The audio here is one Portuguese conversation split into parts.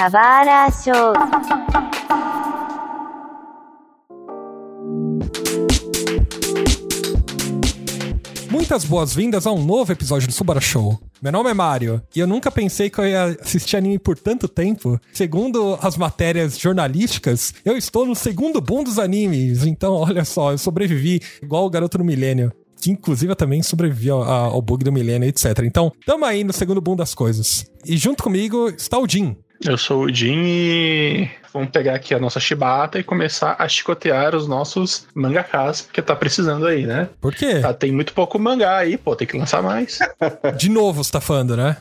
Savara Show. Muitas boas-vindas a um novo episódio do Subara Show. Meu nome é Mário, e eu nunca pensei que eu ia assistir anime por tanto tempo. Segundo as matérias jornalísticas, eu estou no segundo boom dos animes. Então, olha só, eu sobrevivi igual o garoto no milênio, que inclusive eu também sobrevivi ao bug do milênio, etc. Então, tamo aí no segundo boom das coisas. E junto comigo está o Jin. Eu sou o Jin e vamos pegar aqui a nossa chibata e começar a chicotear os nossos mangakas, porque tá precisando aí, né? Por quê? Tem muito pouco mangá aí, pô, tem que lançar mais. De novo você tá falando, né?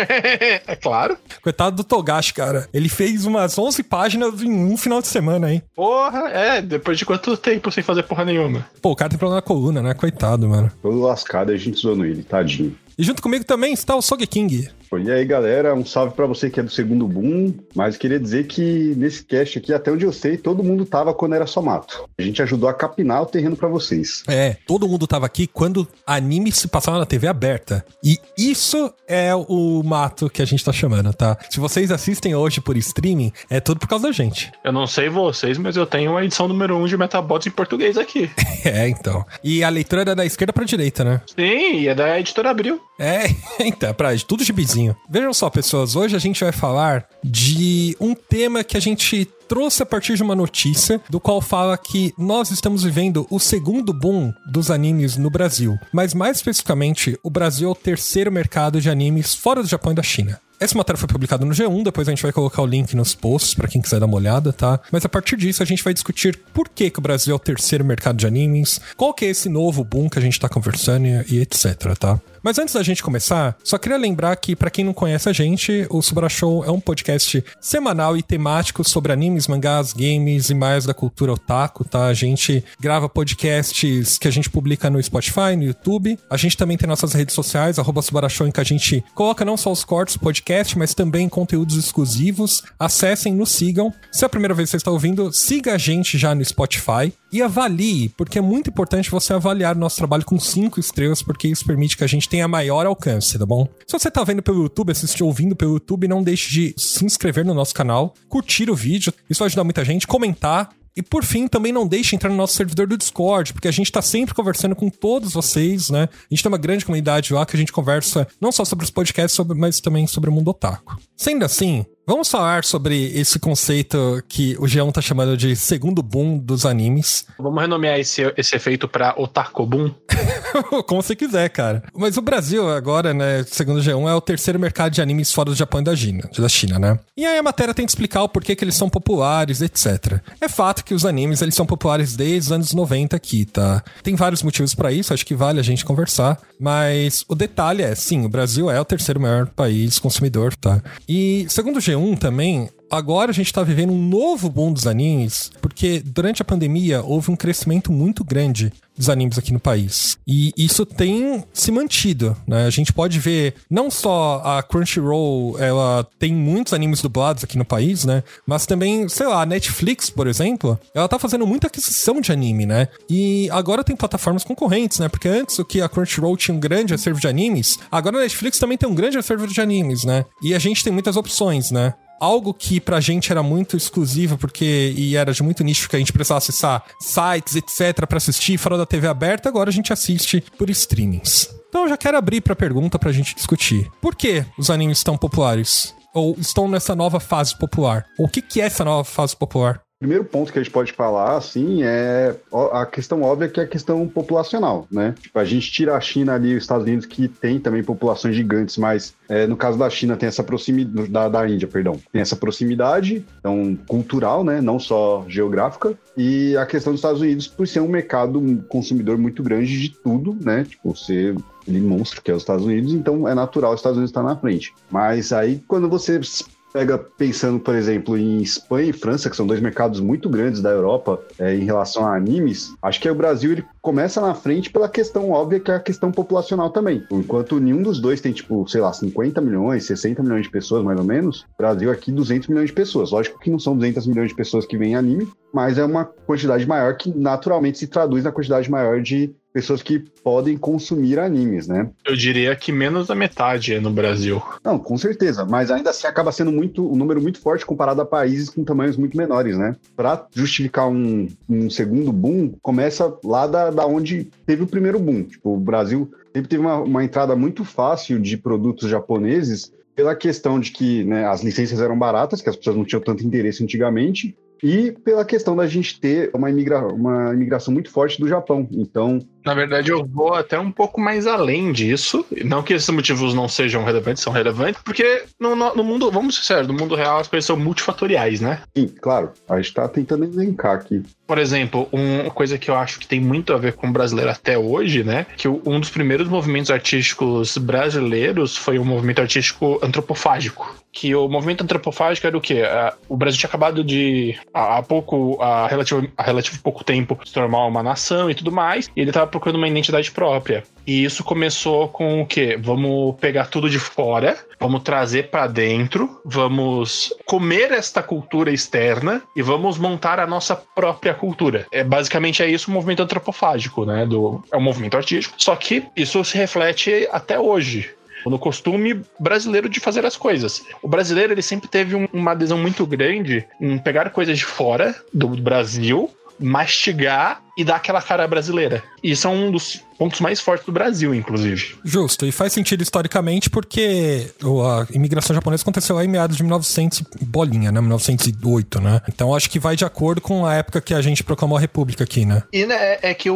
É claro. Coitado do Togashi, cara. Ele fez umas 11 páginas em um final de semana, hein? Porra, depois de quanto tempo sem fazer porra nenhuma? Pô, o cara tem problema na coluna, né? Coitado, mano. Todo lascado, a gente zoando ele, tadinho. E junto comigo também está o Sogeking. E aí, galera, um salve pra você que é do segundo boom, mas queria dizer que nesse cast aqui, até onde eu sei, todo mundo tava quando era só mato. A gente ajudou a capinar o terreno pra vocês. É, todo mundo tava aqui quando anime se passava na TV aberta. E isso é o mato que a gente tá chamando, tá? Se vocês assistem hoje por streaming, é tudo por causa da gente. Eu não sei vocês, mas eu tenho a edição número 1 de Metabots em português aqui. É, então. E a leitura era da esquerda pra direita, né? Sim, e é da Editora Abril. É, então, pra tudo gibizinho. Vejam só, pessoas, hoje a gente vai falar de um tema que a gente trouxe a partir de uma notícia, do qual fala que nós estamos vivendo o segundo boom dos animes no Brasil. Mas mais especificamente, o Brasil é o terceiro mercado de animes fora do Japão e da China. Essa matéria foi publicada no G1, depois a gente vai colocar o link nos posts pra quem quiser dar uma olhada, tá? Mas a partir disso a gente vai discutir por que o Brasil é o terceiro mercado de animes, qual que é esse novo boom que a gente tá conversando e etc, tá? Mas antes da gente começar, só queria lembrar que, pra quem não conhece a gente, o Subara Show é um podcast semanal e temático sobre animes, mangás, games e mais da cultura otaku, tá? A gente grava podcasts que a gente publica no Spotify, no YouTube. A gente também tem nossas redes sociais, @Subara Show, em que a gente coloca não só os cortes do podcast, mas também conteúdos exclusivos. Acessem, nos sigam. Se é a primeira vez que você está ouvindo, siga a gente já no Spotify e avalie, porque é muito importante você avaliar o nosso trabalho com 5 estrelas, porque isso permite que a gente tenha maior alcance, tá bom? Se você tá vendo pelo YouTube, ouvindo pelo YouTube, não deixe de se inscrever no nosso canal, curtir o vídeo, isso vai ajudar muita gente, comentar. E por fim, também não deixe de entrar no nosso servidor do Discord, porque a gente tá sempre conversando com todos vocês, né? A gente tem uma grande comunidade lá que a gente conversa não só sobre os podcasts, mas também sobre o mundo otaku. Sendo assim, vamos falar sobre esse conceito que o G1 tá chamando de segundo boom dos animes. Vamos renomear esse efeito pra Otaku Boom? Como você quiser, cara. Mas o Brasil agora, né, segundo o G1, é o terceiro mercado de animes fora do Japão e da China, né? E aí a matéria tem que explicar o porquê que eles são populares, etc. É fato que os animes, eles são populares desde os anos 90 aqui, tá? Tem vários motivos pra isso, acho que vale a gente conversar, mas o detalhe é, sim, o Brasil é o terceiro maior país consumidor, tá? E segundo o G1 também, agora a gente tá vivendo um novo boom dos animes, porque durante a pandemia houve um crescimento muito grande dos animes aqui no país. E isso tem se mantido, né? A gente pode ver, não só a Crunchyroll, ela tem muitos animes dublados aqui no país, né? Mas também, sei lá, a Netflix, por exemplo, ela tá fazendo muita aquisição de anime, né? E agora tem plataformas concorrentes, né? Porque antes o que a Crunchyroll tinha um grande acervo de animes, agora a Netflix também tem um grande acervo de animes, né? E a gente tem muitas opções, né? Algo que pra gente era muito exclusivo, e era de muito nicho, que a gente precisava acessar sites, etc, pra assistir fora da TV aberta, agora a gente assiste por streamings. Então eu já quero abrir pra pergunta pra gente discutir. Por que os animes estão populares? Ou estão nessa nova fase popular? Ou o que é essa nova fase popular? Primeiro ponto que a gente pode falar, assim, é a questão óbvia, que é a questão populacional, né? Tipo, a gente tira a China ali, os Estados Unidos, que tem também populações gigantes, mas no caso da China tem essa proximidade, da Índia, perdão, tem essa proximidade, então, cultural, né? Não só geográfica, e a questão dos Estados Unidos, por ser um mercado consumidor muito grande de tudo, né? Tipo, ser aquele monstro que é os Estados Unidos, então é natural os Estados Unidos estar na frente. Mas aí, quando você pega pensando, por exemplo, em Espanha e França, que são dois mercados muito grandes da Europa em relação a animes, acho que o Brasil ele começa na frente pela questão óbvia, que é a questão populacional também. Enquanto nenhum dos dois tem, tipo, sei lá, 50 milhões, 60 milhões de pessoas, mais ou menos, Brasil aqui 200 milhões de pessoas. Lógico que não são 200 milhões de pessoas que veem anime, mas é uma quantidade maior que naturalmente se traduz na quantidade maior de pessoas que podem consumir animes, né? Eu diria que menos da metade é no Brasil. Não, com certeza, mas ainda assim acaba sendo um número muito forte comparado a países com tamanhos muito menores, né? Para justificar um segundo boom, começa lá da onde teve o primeiro boom. Tipo, o Brasil sempre teve uma entrada muito fácil de produtos japoneses pela questão de que, né, as licenças eram baratas, que as pessoas não tinham tanto interesse antigamente, e pela questão da gente ter uma imigração muito forte do Japão. Então, na verdade, eu vou até um pouco mais além disso. Não que esses motivos não sejam relevantes, são relevantes, porque no mundo, vamos ser sérios, no mundo real as coisas são multifatoriais, né? Sim, claro. A gente tá tentando elencar aqui. Por exemplo, uma coisa que eu acho que tem muito a ver com o brasileiro até hoje, né? Que um dos primeiros movimentos artísticos brasileiros foi um movimento artístico antropofágico. Que o movimento antropofágico era o quê? O Brasil tinha acabado de, há relativo pouco tempo, se tornar uma nação e tudo mais, e ele estava procurando uma identidade própria. E isso começou com o quê? Vamos pegar tudo de fora, vamos trazer para dentro, vamos comer esta cultura externa e vamos montar a nossa própria cultura. Basicamente é isso o movimento antropofágico, né? É um movimento artístico, só que isso se reflete até hoje no costume brasileiro de fazer as coisas. O brasileiro, ele sempre teve uma adesão muito grande em pegar coisas de fora do Brasil, mastigar e dar aquela cara brasileira. E isso é um dos pontos mais fortes do Brasil, inclusive. Justo, e faz sentido historicamente porque a imigração japonesa aconteceu lá em meados de 1900 bolinha, né? 1908, né? Então acho que vai de acordo com a época que a gente proclamou a república aqui, né? E né, é que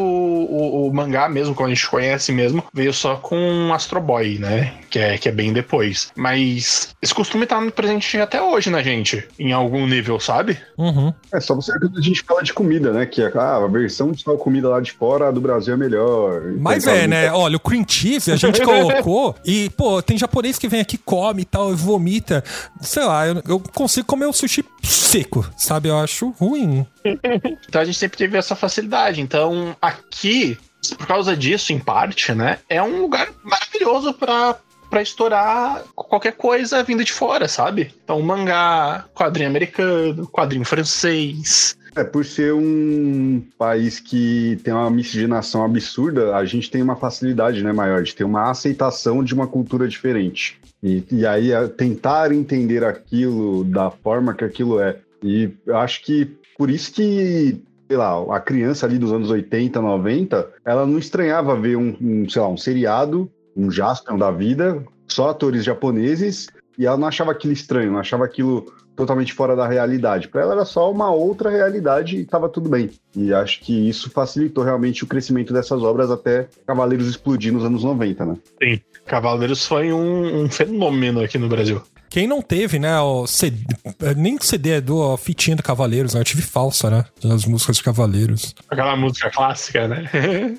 o mangá mesmo, como a gente conhece mesmo, veio só com Astro Boy, né? Que é bem depois. Mas esse costume tá presente até hoje na gente, em algum nível, sabe? Uhum. É só você que a gente fala de comida, né? Que a versão de tal comida lá de fora do Brasil é melhor. Mas né? Olha, o cream cheese a gente colocou e, pô, tem japonês que vem aqui, come e tal, e vomita. Sei lá, eu consigo comer o sushi seco, sabe? Eu acho ruim. Então a gente sempre teve essa facilidade. Então aqui, por causa disso, em parte, né? É um lugar maravilhoso pra estourar qualquer coisa vinda de fora, sabe? Então mangá, quadrinho americano, quadrinho francês. Por ser um país que tem uma miscigenação absurda, a gente tem uma facilidade, né, maior de ter uma aceitação de uma cultura diferente. E aí tentar entender aquilo da forma que aquilo é. E eu acho que por isso que, sei lá, a criança ali dos anos 80, 90, ela não estranhava ver um seriado, um Jaspion da vida, só atores japoneses, e ela não achava aquilo estranho, não achava aquilo totalmente fora da realidade. Para ela era só uma outra realidade e estava tudo bem. E acho que isso facilitou realmente o crescimento dessas obras até Cavaleiros explodir nos anos 90, né? Sim, Cavaleiros foi um fenômeno aqui no Brasil. Quem não teve, né, o CD, nem CD do fitinha do Cavaleiros, né? Eu tive falsa, né? Das músicas de Cavaleiros. Aquela música clássica, né?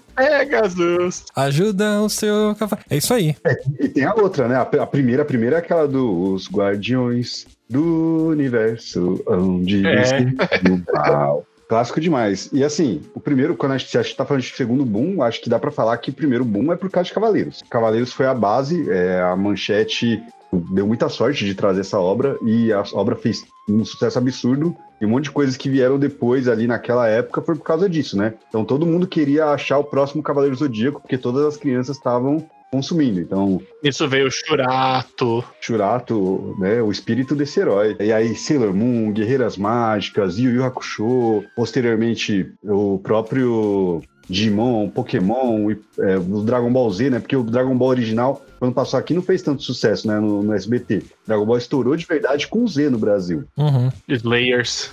Pegasus. Ajuda o seu cavaleiro. É isso aí. E tem a outra, né? A primeira é aquela dos Guardiões do Universo, onde o mal. Clássico demais. E assim, o primeiro, quando a gente tá falando de segundo boom, acho que dá pra falar que o primeiro boom é por causa de Cavaleiros. Cavaleiros foi a base, a Manchete deu muita sorte de trazer essa obra e a obra fez um sucesso absurdo e um monte de coisas que vieram depois ali naquela época foi por causa disso, né? Então todo mundo queria achar o próximo Cavaleiro Zodíaco porque todas as crianças estavam consumindo, então... Isso veio Churato, né, o espírito desse herói. E aí Sailor Moon, Guerreiras Mágicas, Yu Yu Hakusho, posteriormente o próprio Digimon, Pokémon, o Dragon Ball Z, né, porque o Dragon Ball original, quando passou aqui, não fez tanto sucesso, né, no SBT. Dragon Ball estourou de verdade com o Z no Brasil. Uhum. Slayers,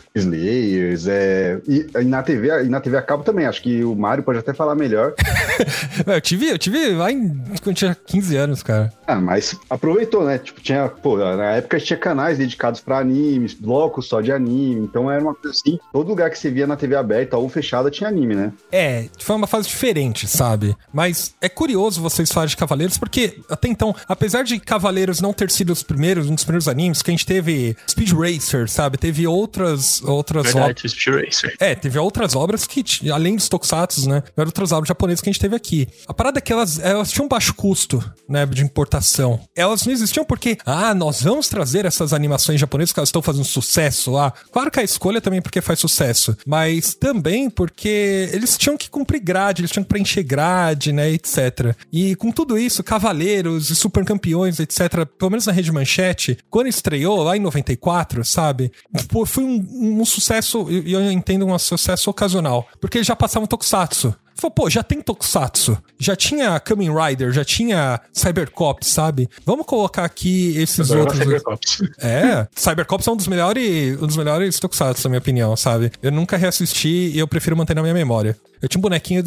e na TV a cabo também, acho que o Mário pode até falar melhor. Eu tive lá quando eu tinha 15 anos, cara. Mas aproveitou, né? Tipo, na época tinha canais dedicados pra animes, blocos só de anime, então era uma coisa assim, todo lugar que você via na TV aberta ou fechada tinha anime, né? Foi uma fase diferente, sabe? Mas é curioso vocês falarem de Cavaleiros, porque até então, apesar de Cavaleiros não ter sido os primeiros dos primeiros animes, que a gente teve Speed Racer, sabe? Teve outras Verdade, Speed Racer. Teve outras obras que, além dos tokusatsu, né? Eram outras obras japonesas que a gente teve aqui. A parada é que elas tinham baixo custo, né? De importação. Elas não existiam porque, nós vamos trazer essas animações japonesas que elas estão fazendo sucesso lá. Claro que a escolha também porque faz sucesso, mas também porque eles tinham que cumprir grade, eles tinham que preencher grade, né? Etc. E com tudo isso, Cavaleiros e Super Campeões, etc., pelo menos na Rede Manchete, quando estreou lá em 94, sabe? Foi um sucesso, e eu entendo um sucesso ocasional, porque eles já passavam tokusatsu. Falou, já tem tokusatsu, já tinha Kamen Rider, já tinha Cybercops, sabe? Vamos colocar aqui esses outros... Cybercops. Cybercops é um dos melhores tokusatsu, na minha opinião, sabe? Eu nunca reassisti e eu prefiro manter na minha memória. Eu tinha um bonequinho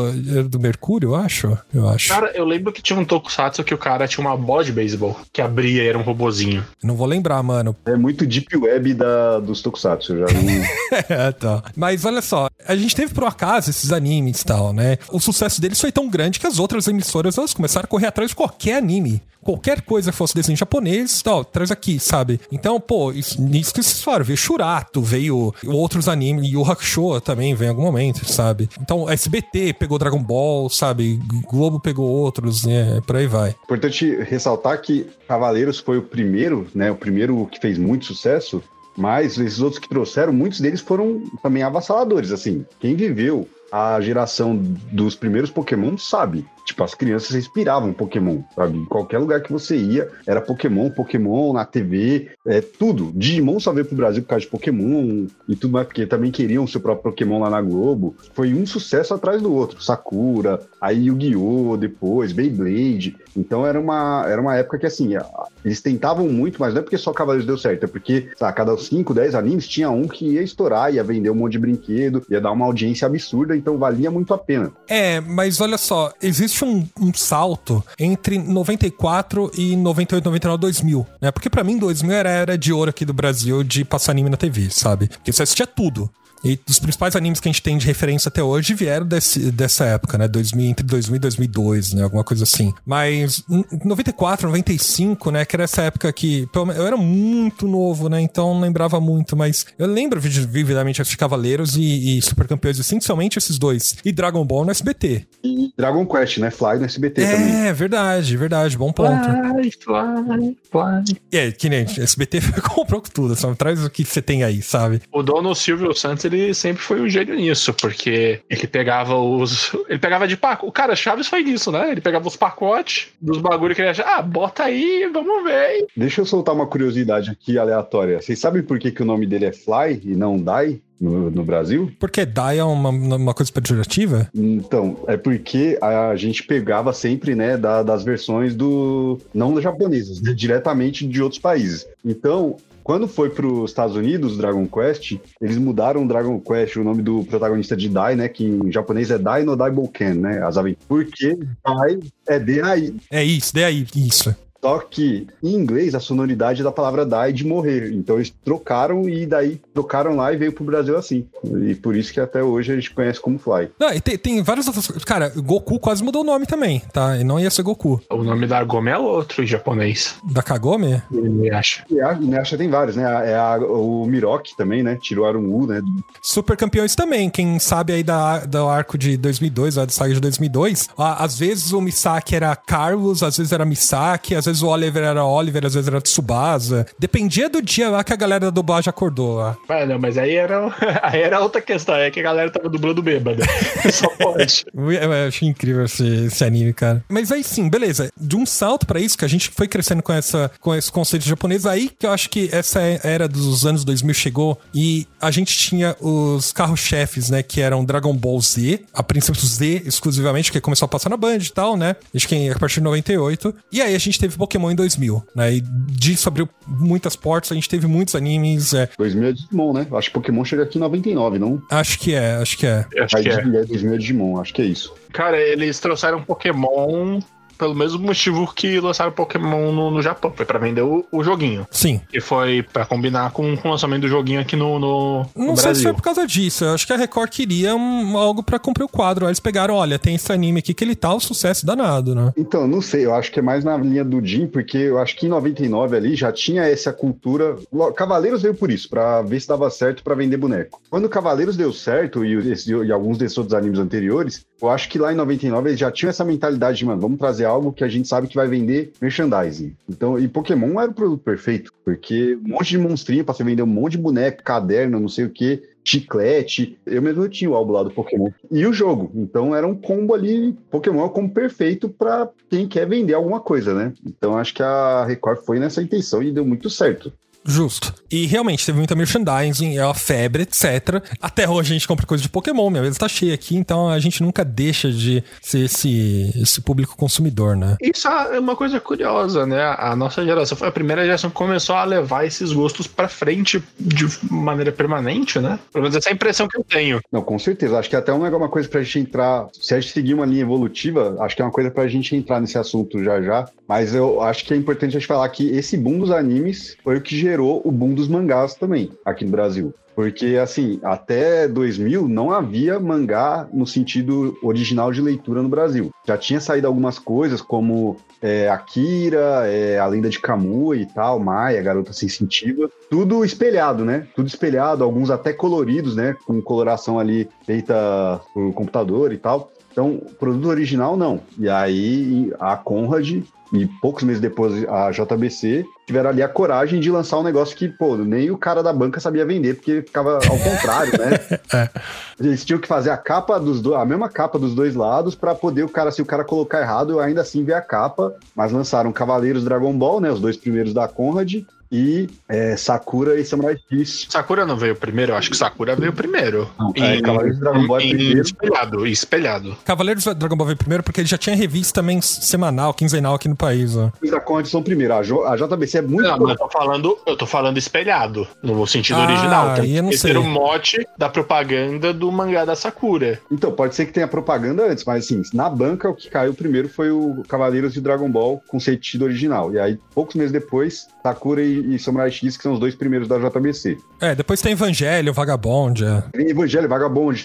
do Mercúrio, eu acho. Cara, eu lembro que tinha um tokusatsu que o cara tinha uma bola de beisebol, que abria e era um robozinho. Não vou lembrar, mano. É muito deep web dos tokusatsu, já não... Tá. Mas olha só, a gente teve por um acaso esses animes e tal, né? O sucesso deles foi tão grande que as outras emissoras, elas começaram a correr atrás de qualquer anime. Qualquer coisa que fosse desenho japonês, tal, traz aqui, sabe? Então, isso que vocês falaram, veio Shurato, veio outros animes, e o Hakusho também veio em algum momento, sabe? Então, SBT pegou Dragon Ball, sabe? Globo pegou outros, né? Por aí vai. Importante ressaltar que Cavaleiros foi o primeiro, né? O primeiro que fez muito sucesso, mas esses outros que trouxeram, muitos deles foram também avassaladores, assim. Quem viveu a geração dos primeiros Pokémon sabe. Tipo, as crianças inspiravam Pokémon, sabe? Em qualquer lugar que você ia, era Pokémon na TV, tudo. Digimon só veio pro Brasil por causa de Pokémon e tudo mais, porque também queriam o seu próprio Pokémon lá na Globo. Foi um sucesso atrás do outro. Sakura, aí Yu-Gi-Oh! Depois, Beyblade. Então era uma época que, assim, eles tentavam muito, mas não é porque só Cavaleiros deu certo, é porque, sabe, cada 5, 10 animes tinha um que ia estourar, ia vender um monte de brinquedo, ia dar uma audiência absurda, então valia muito a pena. Mas olha só, existe um salto entre 94 e 98, 99, 2000, né? Porque pra mim 2000 era a era de ouro aqui do Brasil de passar anime na TV, sabe? Porque você assistia tudo. E dos principais animes que a gente tem de referência até hoje vieram dessa época, né? Entre 2000 e 2002, né? Alguma coisa assim. Mas 94, 95, né? Que era essa época que... Eu era muito novo, né? Então não lembrava muito, mas eu lembro vividamente de Cavaleiros e Super Campeões, essencialmente esses dois. E Dragon Ball no SBT. E Dragon Quest, né? Fly no SBT também. É, verdade. Bom ponto. Fly. Que nem SBT comprou tudo, sabe? Traz o que você tem aí, sabe? O dono Silvio Santos, ele sempre foi um gênio nisso, porque ele pegava de pacote. O cara Chaves foi nisso, né? Ele pegava os pacotes dos bagulho que ele achava, bota aí, vamos ver. Deixa eu soltar uma curiosidade aqui aleatória. Vocês sabem por que o nome dele é Fly e não Dai? No Brasil? Porque Dai é uma coisa pejorativa? Então, é porque a gente pegava sempre, né, das versões não japonesas, né, diretamente de outros países. Então, quando foi para os Estados Unidos, Dragon Quest, eles mudaram o Dragon Quest, o nome do protagonista de Dai, né, que em japonês é Dai no Daiboken, né, as aventuras. Porque Dai é D-A-I. É isso, D-A-I, isso. Só que, em inglês, a sonoridade da palavra die de morrer. Então, eles trocaram e daí trocaram lá e veio pro Brasil assim. E por isso que até hoje a gente conhece como Fly. Não, e tem várias outras coisas. Cara, Goku quase mudou o nome também, tá? E não ia ser Goku. O nome da Gome é outro em japonês. Da Kagome? Inuyasha. Inuyasha tem vários, né? O Miroki também, né? Tiruarumu, né? Super Campeões também. Quem sabe aí do arco de 2002, da saga de 2002, às vezes o Misaki era Carlos, às vezes era Misaki, às vezes o Oliver era Oliver, às vezes era Tsubasa. Dependia do dia lá que a galera da dublagem acordou lá. Não, mas aí era outra questão, é que a galera tava dublando bêbada. Só pode. Eu achei incrível esse anime, cara. Mas aí sim, beleza. De um salto pra isso, que a gente foi crescendo com esse conceito japonês, aí que eu acho que essa era dos anos 2000 chegou e a gente tinha os carros-chefes, né, que eram Dragon Ball Z, a princípio Z exclusivamente, que começou a passar na Band e tal, né? Acho que a partir de 98. E aí a gente teve Pokémon em 2000, né? E disso abriu muitas portas, a gente teve muitos animes. 2000 é Digimon, né? Acho que Pokémon chega aqui em 99, não? Acho que é. 2000 é Digimon, acho que é isso. Cara, eles trouxeram Pokémon pelo mesmo motivo que lançaram Pokémon no Japão. Foi pra vender o joguinho. Sim. E foi pra combinar com o lançamento do joguinho aqui no Não sei se foi por causa disso. Eu acho que a Record queria algo pra cumprir o quadro. Aí eles pegaram, olha, tem esse anime aqui que ele tá um sucesso danado, né? Então, não sei, eu acho que é mais na linha do Jim, porque eu acho que em 99 ali já tinha essa cultura. Cavaleiros veio por isso, pra ver se dava certo pra vender boneco. Quando Cavaleiros deu certo, e alguns desses outros animes anteriores, eu acho que lá em 99 eles já tinham essa mentalidade de, mano, vamos trazer algo que a gente sabe que vai vender merchandising. Então, e Pokémon era o produto perfeito, porque um monte de monstrinho pra você vender um monte de boneco, caderno, não sei o que, chiclete. Eu mesmo tinha o álbum lá do Pokémon. E o jogo. Então era um combo ali. Pokémon é o combo perfeito pra quem quer vender alguma coisa, né? Então acho que a Record foi nessa intenção e deu muito certo. Justo. E realmente teve muita merchandising, é uma febre, etc. Até hoje a gente compra coisa de Pokémon, minha mesa tá cheia aqui, então a gente nunca deixa de ser esse público consumidor, né? Isso é uma coisa curiosa, né? A nossa geração foi a primeira geração que começou a levar esses gostos pra frente de maneira permanente, né? Pelo menos essa é a impressão que eu tenho. Não, com certeza. Acho que até uma coisa pra gente entrar, se a gente seguir uma linha evolutiva, acho que é uma coisa pra gente entrar nesse assunto já. Mas eu acho que é importante a gente falar que esse boom dos animes foi o que gerou o boom dos mangás também, aqui no Brasil. Porque, assim, até 2000 não havia mangá no sentido original de leitura no Brasil. Já tinha saído algumas coisas, como Akira, A Lenda de Kamui e tal, Maia, Garota Sensitiva. Tudo espelhado, né? Tudo espelhado, alguns até coloridos, né? Com coloração ali feita por computador e tal. Então, produto original, não. E aí, a Conrad e poucos meses depois a JBC tiveram ali a coragem de lançar um negócio que, pô, nem o cara da banca sabia vender, porque ficava ao contrário, né? Eles tinham que fazer a mesma capa dos dois lados para poder se o cara colocar errado, ainda assim ver a capa. Mas lançaram Cavaleiros Dragon Ball, né? Os dois primeiros da Conrad. E Sakura e Samurai X. Sakura não veio primeiro? Eu acho que Sakura veio primeiro. Cavaleiros do Dragon Ball é primeiro. Espelhado. Cavaleiros do Dragon Ball veio primeiro porque ele já tinha revista também semanal, quinzenal aqui no país, ó. Os da Conrad são primeiro. A JBC é muito... Não, eu tô falando espelhado, no sentido original. Eu não sei. Esse era o mote da propaganda do mangá da Sakura. Então, pode ser que tenha propaganda antes, mas assim, na banca o que caiu primeiro foi o Cavaleiros de Dragon Ball com sentido original. E aí, poucos meses depois, Sakura e Samurai X, que são os dois primeiros da JBC. Depois tem Evangelho, Vagabond. Tem Evangelho, Vagabond,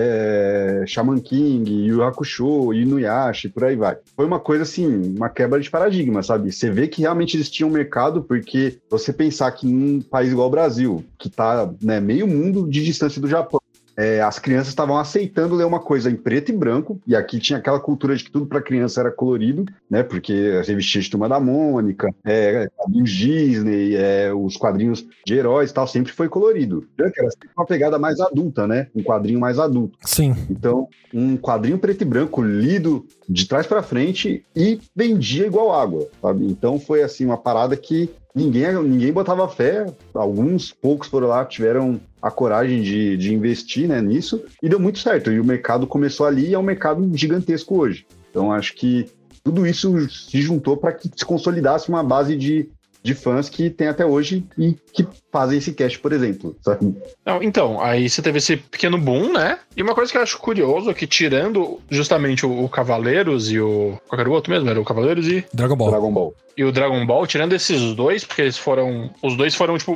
Shaman King, Yu Yu Hakusho, Inuyasha, por aí vai. Foi uma coisa assim, uma quebra de paradigma, sabe? Você vê que realmente existia um mercado, porque você pensar que num país igual o Brasil, que tá, né, meio mundo de distância do Japão, as crianças estavam aceitando ler uma coisa em preto e branco, e aqui tinha aquela cultura de que tudo para criança era colorido, né? Porque as revistinhas de Turma da Mônica, quadrinhos Disney, os quadrinhos de heróis e tal, sempre foi colorido. Era sempre uma pegada mais adulta, né? Um quadrinho mais adulto. Sim. Então, um quadrinho preto e branco lido de trás para frente e vendia igual água, sabe? Então foi assim uma parada que ninguém botava fé, alguns poucos foram lá, tiveram a coragem de investir, né, nisso, e deu muito certo, e o mercado começou ali e é um mercado gigantesco hoje. Então acho que tudo isso se juntou para que se consolidasse uma base de fãs que tem até hoje e que fazem esse cast, por exemplo, sabe? Não, então, aí você teve esse pequeno boom, né? E uma coisa que eu acho curioso é que, tirando justamente o Cavaleiros e o... Qual era o outro mesmo? Era o Cavaleiros e... Dragon Ball. E o Dragon Ball, tirando esses dois, porque os dois foram, tipo,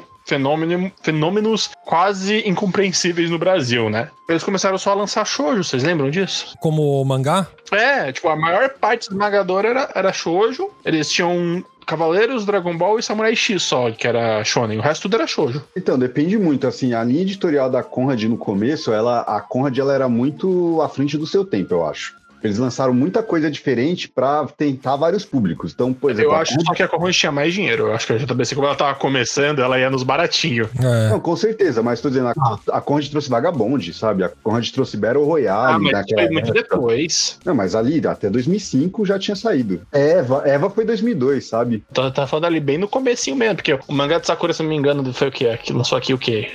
fenômenos quase incompreensíveis no Brasil, né? Eles começaram só a lançar shoujo, vocês lembram disso? Como mangá? Tipo, a maior parte esmagadora era shoujo. Eles tinham Cavaleiros, Dragon Ball e Samurai X só, que era shonen. O resto tudo era shoujo. Então, depende muito. Assim, a linha editorial da Conrad no começo, a Conrad ela era muito à frente do seu tempo, eu acho. Eles lançaram muita coisa diferente pra tentar vários públicos. Então, por exemplo... Eu acho só que a Conrad tinha mais dinheiro. Eu acho que a JBC, como ela tava começando, ela ia nos baratinhos. Não, com certeza. Mas tô dizendo, a Conrad trouxe Vagabond, sabe? A Conrad trouxe Battle Royale. Mas foi muito depois. Não, mas ali, até 2005 já tinha saído. Eva foi 2002, sabe? Então, tá falando ali bem no comecinho mesmo. Porque o mangá de Sakura, se não me engano, foi o quê? Lançou aqui o quê?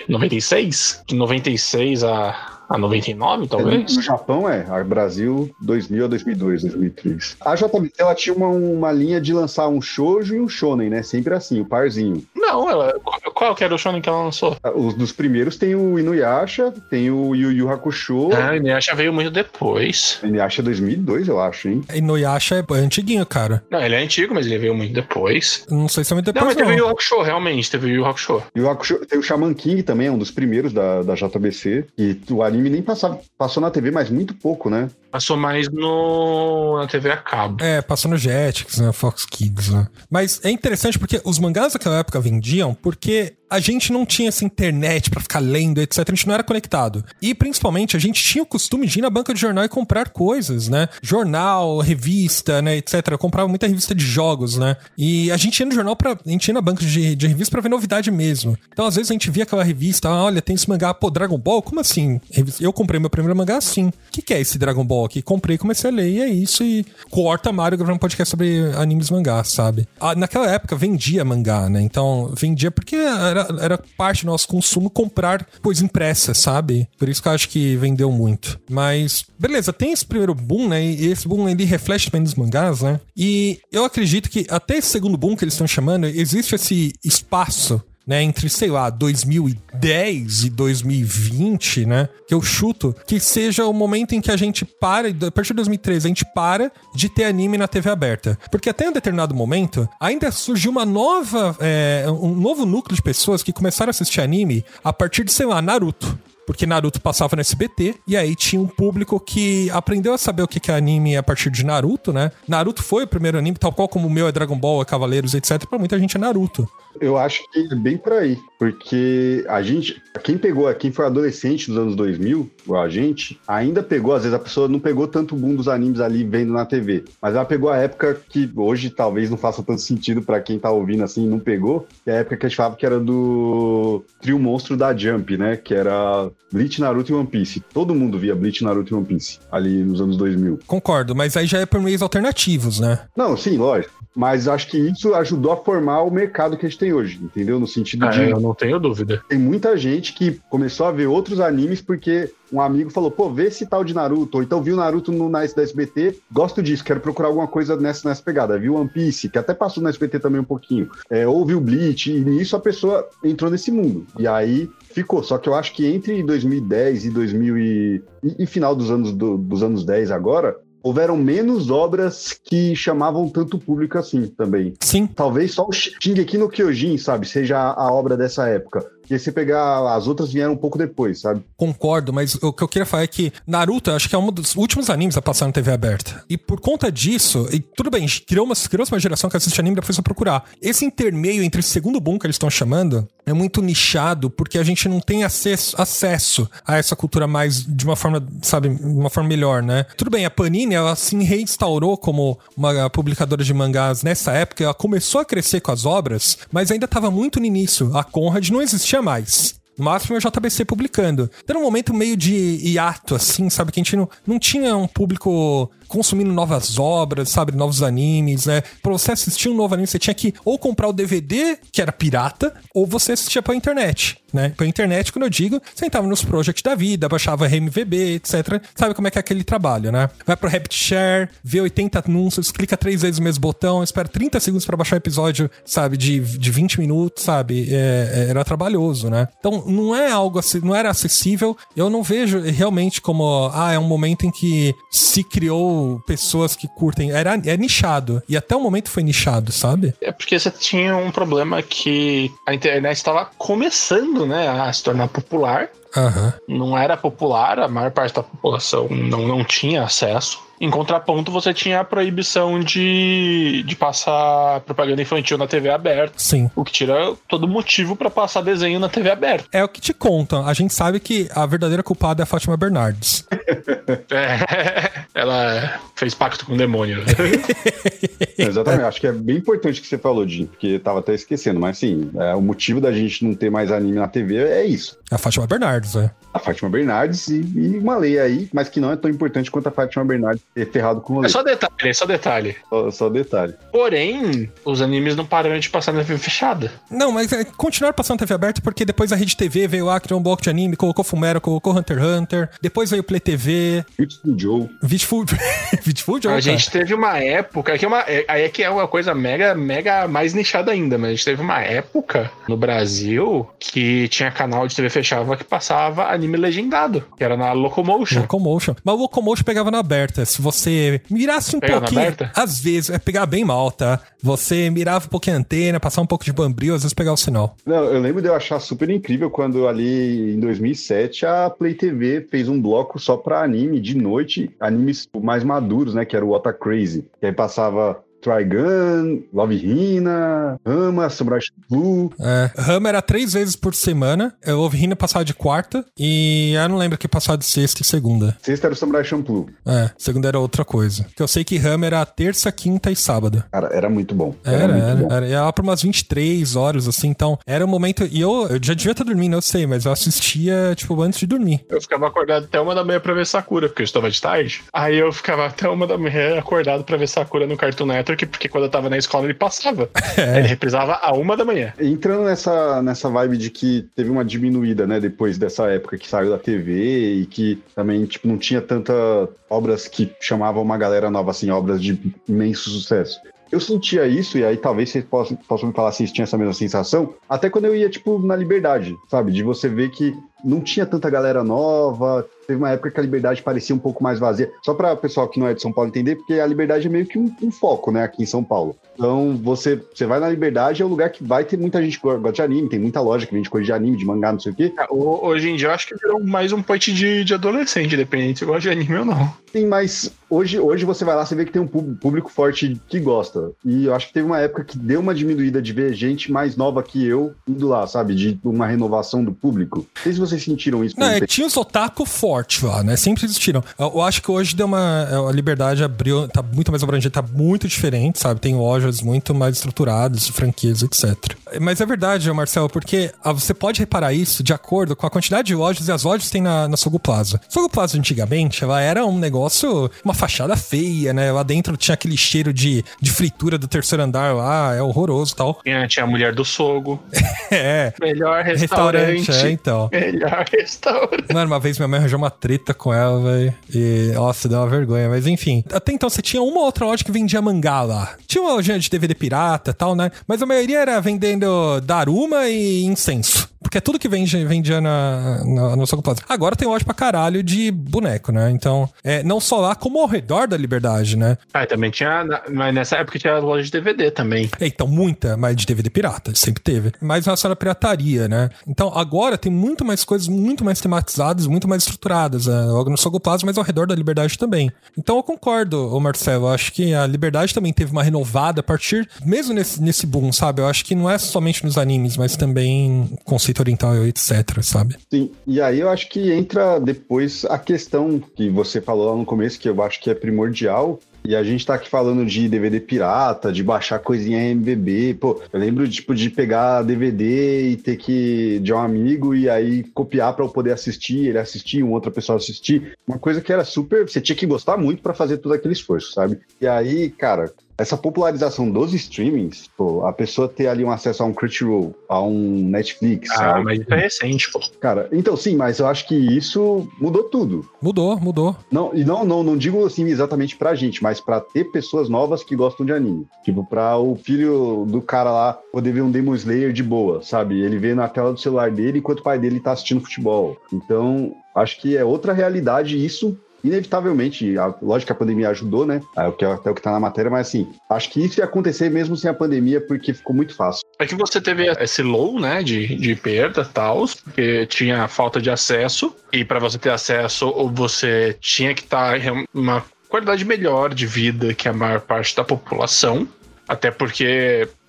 96? De 96 a 99, talvez? No Japão, a Brasil, 2000 a 2002, 2003. A JBC, ela tinha uma linha de lançar um shoujo e um shonen, né? Sempre assim, o parzinho. Não, qual que era o shonen que ela lançou? Os dos primeiros tem o Inuyasha, tem o Yu Yu Hakusho. Ah, o Inuyasha veio muito depois. Inuyasha 2002, eu acho, hein? Inuyasha é antiguinho, cara. Não, ele é antigo, mas ele veio muito depois. Não sei se é muito depois, não. Mas teve o Yu Yu Hakusho, realmente, teve o Yu Yu Hakusho. Yu Yu Hakusho, tem o Shaman King também, é um dos primeiros da JBC. E o anime nem passou na TV, mas muito pouco, né? Passou mais na TV a cabo. Passou no Jetix, né? Fox Kids, né? Mas é interessante porque os mangás daquela época vendiam porque a gente não tinha essa internet pra ficar lendo, etc. A gente não era conectado. E, principalmente, a gente tinha o costume de ir na banca de jornal e comprar coisas, né? Jornal, revista, né, etc. Eu comprava muita revista de jogos, né? E a gente ia no jornal a gente ia na banca de revista pra ver novidade mesmo. Então, às vezes, a gente via aquela revista, olha, tem esse mangá, pô, Dragon Ball? Como assim? Eu comprei meu primeiro mangá assim. O que é esse Dragon Ball aqui? Comprei, comecei a ler, e é isso. E corta Mario gravando um podcast sobre animes e mangás, sabe? Naquela época, vendia mangá, né? Então, vendia porque era parte do nosso consumo comprar coisa impressa, sabe? Por isso que eu acho que vendeu muito. Mas, beleza, tem esse primeiro boom, né? E esse boom, ele reflete também nos mangás, né? E eu acredito que até esse segundo boom que eles estão chamando, existe esse espaço, né, entre, sei lá, 2010 e 2020, né, que eu chuto que seja o momento em que a gente para, a partir de 2013, a gente para de ter anime na TV aberta. Porque até um determinado momento, ainda surgiu um novo núcleo de pessoas que começaram a assistir anime a partir de, sei lá, Naruto. Porque Naruto passava no SBT, e aí tinha um público que aprendeu a saber o que é anime a partir de Naruto, né? Naruto foi o primeiro anime, tal qual como o meu é Dragon Ball, é Cavaleiros, etc. Pra muita gente é Naruto. Eu acho que é bem por aí, porque quem foi adolescente dos anos 2000, igual a gente, ainda pegou, às vezes a pessoa não pegou tanto o boom dos animes ali vendo na TV, mas ela pegou a época que hoje talvez não faça tanto sentido pra quem tá ouvindo assim, não pegou, que é a época que a gente falava que era do trio monstro da Jump, né, que era Bleach, Naruto e One Piece. Todo mundo via Bleach, Naruto e One Piece ali nos anos 2000. Concordo, mas aí já é por meios alternativos, né? Não, sim, lógico. Mas acho que isso ajudou a formar o mercado que a gente tem hoje, entendeu? No sentido de... Eu não tenho dúvida. Tem muita gente que começou a ver outros animes porque um amigo falou, pô, vê esse tal de Naruto, ou então viu Naruto na SBT, gosto disso, quero procurar alguma coisa nessa pegada. Viu One Piece, que até passou no SBT também um pouquinho. Ou viu Bleach, e nisso a pessoa entrou nesse mundo. E aí ficou. Só que eu acho que entre 2010 e final dos anos 10 agora, houveram menos obras que chamavam tanto público assim também. Sim. Talvez só o Shingeki no Kyojin, sabe, seja a obra dessa época. Porque se pegar, as outras vieram um pouco depois, sabe? Concordo, mas o que eu queria falar é que Naruto, eu acho que é um dos últimos animes a passar na TV aberta. E por conta disso, e tudo bem, criou-se uma geração que assiste anime e depois foi procurar. Esse intermeio entre o segundo boom que eles estão chamando é muito nichado, porque a gente não tem acesso a essa cultura mais de uma forma, sabe, de uma forma melhor, né? Tudo bem, a Panini, ela se reinstaurou como uma publicadora de mangás nessa época, ela começou a crescer com as obras, mas ainda estava muito no início. A Conrad não existia mais. No máximo, a JBC publicando. Então, um momento meio de hiato, assim, sabe? Que a gente não tinha um público consumindo novas obras, sabe? Novos animes, né? Pra você assistir um novo anime, você tinha que ou comprar o DVD, que era pirata, ou você assistia pela internet, né? Pela internet, quando eu digo, você entrava nos Project da vida, baixava RMVB, etc. Sabe como é que é aquele trabalho, né? Vai pro Rapid Share, vê 80 anúncios, clica 3 vezes o mesmo botão, espera 30 segundos pra baixar o episódio, sabe? De 20 minutos, sabe? Era trabalhoso, né? Então, não é algo assim, não era acessível. Eu não vejo realmente como, é um momento em que se criou pessoas que curtem. É nichado. E até o momento foi nichado, sabe? É porque você tinha um problema que a internet estava começando, né, a se tornar popular. Uhum. Não era popular, a maior parte da população não tinha acesso. Em contraponto, você tinha a proibição de passar propaganda infantil na TV aberta. Sim. O que tira todo motivo pra passar desenho na TV aberta. É o que te contam. A gente sabe que a verdadeira culpada é a Fátima Bernardes. Ela fez pacto com o demônio. Né? Exatamente. Acho que é bem importante o que você falou, Jim, porque eu tava até esquecendo. Mas sim, o motivo da gente não ter mais anime na TV é isso. A Fátima Bernardes, né? A Fátima Bernardes e uma lei aí, mas que não é tão importante quanto a Fátima Bernardes ter ferrado com o É só detalhe. Só detalhe. Porém, os animes não pararam de passar na TV fechada. Não, mas continuaram passando TV aberta porque depois a Rede TV veio lá, criou um bloco de anime, colocou Fumero, colocou Hunter x Hunter, depois veio o Play TV. Beautiful Joe. Beautiful Joe, A gente teve uma época, aí é que é uma coisa mega mais nichada ainda, mas a gente teve uma época no Brasil que tinha canal de TV fechada que passava anime legendado, que era na Locomotion. Mas o Locomotion pegava na aberta. Se você mirasse um pouquinho... na aberta? Às vezes, pegava bem mal, tá? Você mirava um pouquinho a antena, passava um pouco de bambril, às vezes pegava o sinal. Não, eu lembro de eu achar super incrível quando ali em 2007 a Play TV fez um bloco só pra anime de noite, animes mais maduros, né? Que era o Ota Crazy. E aí passava Trigun, Love Hina, Rama, Samurai Champloo. Rama era 3 vezes por semana, Love Hina passava de quarta, e eu não lembro que passava de sexta e segunda. Sexta era o Samurai Champloo. Segunda era outra coisa. Porque eu sei que Rama era terça, quinta e sábado. Cara, era muito bom. Era. Ia lá por umas 23 horas, assim, então era um momento... E eu já devia estar dormindo, eu sei, mas eu assistia, tipo, antes de dormir. Eu ficava acordado até 1 da manhã pra ver Sakura, porque eu estava de tarde. Aí eu ficava até 1 da manhã acordado pra ver Sakura no Cartoon Network, porque quando eu tava na escola ele passava. Ele reprisava a 1 da manhã. Entrando nessa vibe de que teve uma diminuída, né, depois dessa época que saiu da TV e que também, tipo, não tinha tanta obras que chamavam uma galera nova, assim, obras de imenso sucesso. Eu sentia isso, e aí talvez vocês possam me falar se tinha essa mesma sensação, até quando eu ia, tipo, na Liberdade, sabe? De você ver que não tinha tanta galera nova, teve uma época que a Liberdade parecia um pouco mais vazia. Só para o pessoal que não é de São Paulo entender, porque a Liberdade é meio que um foco, né, aqui em São Paulo. Então, você vai na Liberdade, é um lugar que vai ter muita gente que gosta de anime, tem muita loja que vende coisa de anime, de mangá, não sei o quê. Hoje em dia eu acho que virou mais um point de adolescente, dependente se gosta de anime ou não. Sim, mas hoje você vai lá, você vê que tem um público forte que gosta. E eu acho que teve uma época que deu uma diminuída de ver gente mais nova que eu indo lá, sabe? De uma renovação do público. Não sei se vocês sentiram isso. Não, tinha os otaku forte lá, né? Sempre existiram. Eu acho que hoje deu a Liberdade abriu, tá muito mais abrangente, tá muito diferente, sabe? Tem lojas muito mais estruturadas, franquias, etc. Mas é verdade, Marcelo, porque você pode reparar isso de acordo com a quantidade de lojas e as lojas que tem na Sogo Plaza. Sogo Plaza, antigamente, ela era um negócio, uma fachada feia, né? Lá dentro tinha aquele cheiro de fritura do terceiro andar lá, é horroroso e tal. Tinha a mulher do Sogo. Melhor restaurante. Então. Melhor restaurante. Mano, uma vez minha mãe arranjou uma treta com ela, velho. E, nossa, deu uma vergonha. Mas enfim, até então você tinha uma outra loja que vendia mangá lá. Tinha uma lojinha de DVD pirata e tal, né? Mas a maioria era vendendo Daruma e incenso. Porque é tudo que vendia no Sogo Plaza. Agora tem loja pra caralho de boneco, né? Então, não só lá, como ao redor da Liberdade, né? Também tinha... Mas nessa época tinha loja de DVD também. Então, muita, mas de DVD pirata. Sempre teve. Mais relacionada à pirataria, né? Então, agora tem muito mais coisas, muito mais tematizadas, muito mais estruturadas. Logo no Sogo Plaza, mas ao redor da Liberdade também. Então, eu concordo, Marcelo. Eu acho que a Liberdade também teve uma renovada a partir... Mesmo nesse boom, sabe? Eu acho que não é somente nos animes, mas também conceito oriental e etc, sabe? Sim, e aí eu acho que entra depois a questão que você falou lá no começo, que eu acho que é primordial, e a gente tá aqui falando de DVD pirata, de baixar coisinha MVB, pô, eu lembro de pegar DVD e ter que, de um amigo, e aí copiar pra eu poder assistir, ele assistir, uma outra pessoa assistir, uma coisa que era super, você tinha que gostar muito pra fazer todo aquele esforço, sabe? E aí, cara... Essa popularização dos streamings, pô, a pessoa ter ali um acesso a um Crunchyroll, a um Netflix, sabe? Mas isso é recente, pô. Cara, então sim, mas eu acho que isso mudou tudo. Mudou. Não digo assim exatamente pra gente, mas pra ter pessoas novas que gostam de anime. Tipo, pra o filho do cara lá poder ver um Demon Slayer de boa, sabe? Ele vê na tela do celular dele enquanto o pai dele tá assistindo futebol. Então, acho que é outra realidade isso. Inevitavelmente, lógico que a pandemia ajudou, né? Até o que tá na matéria, mas assim, acho que isso ia acontecer mesmo sem a pandemia, porque ficou muito fácil. É que você teve esse low, né, de perda e tal, porque tinha falta de acesso, e para você ter acesso, você tinha que estar em uma qualidade melhor de vida que a maior parte da população. Até porque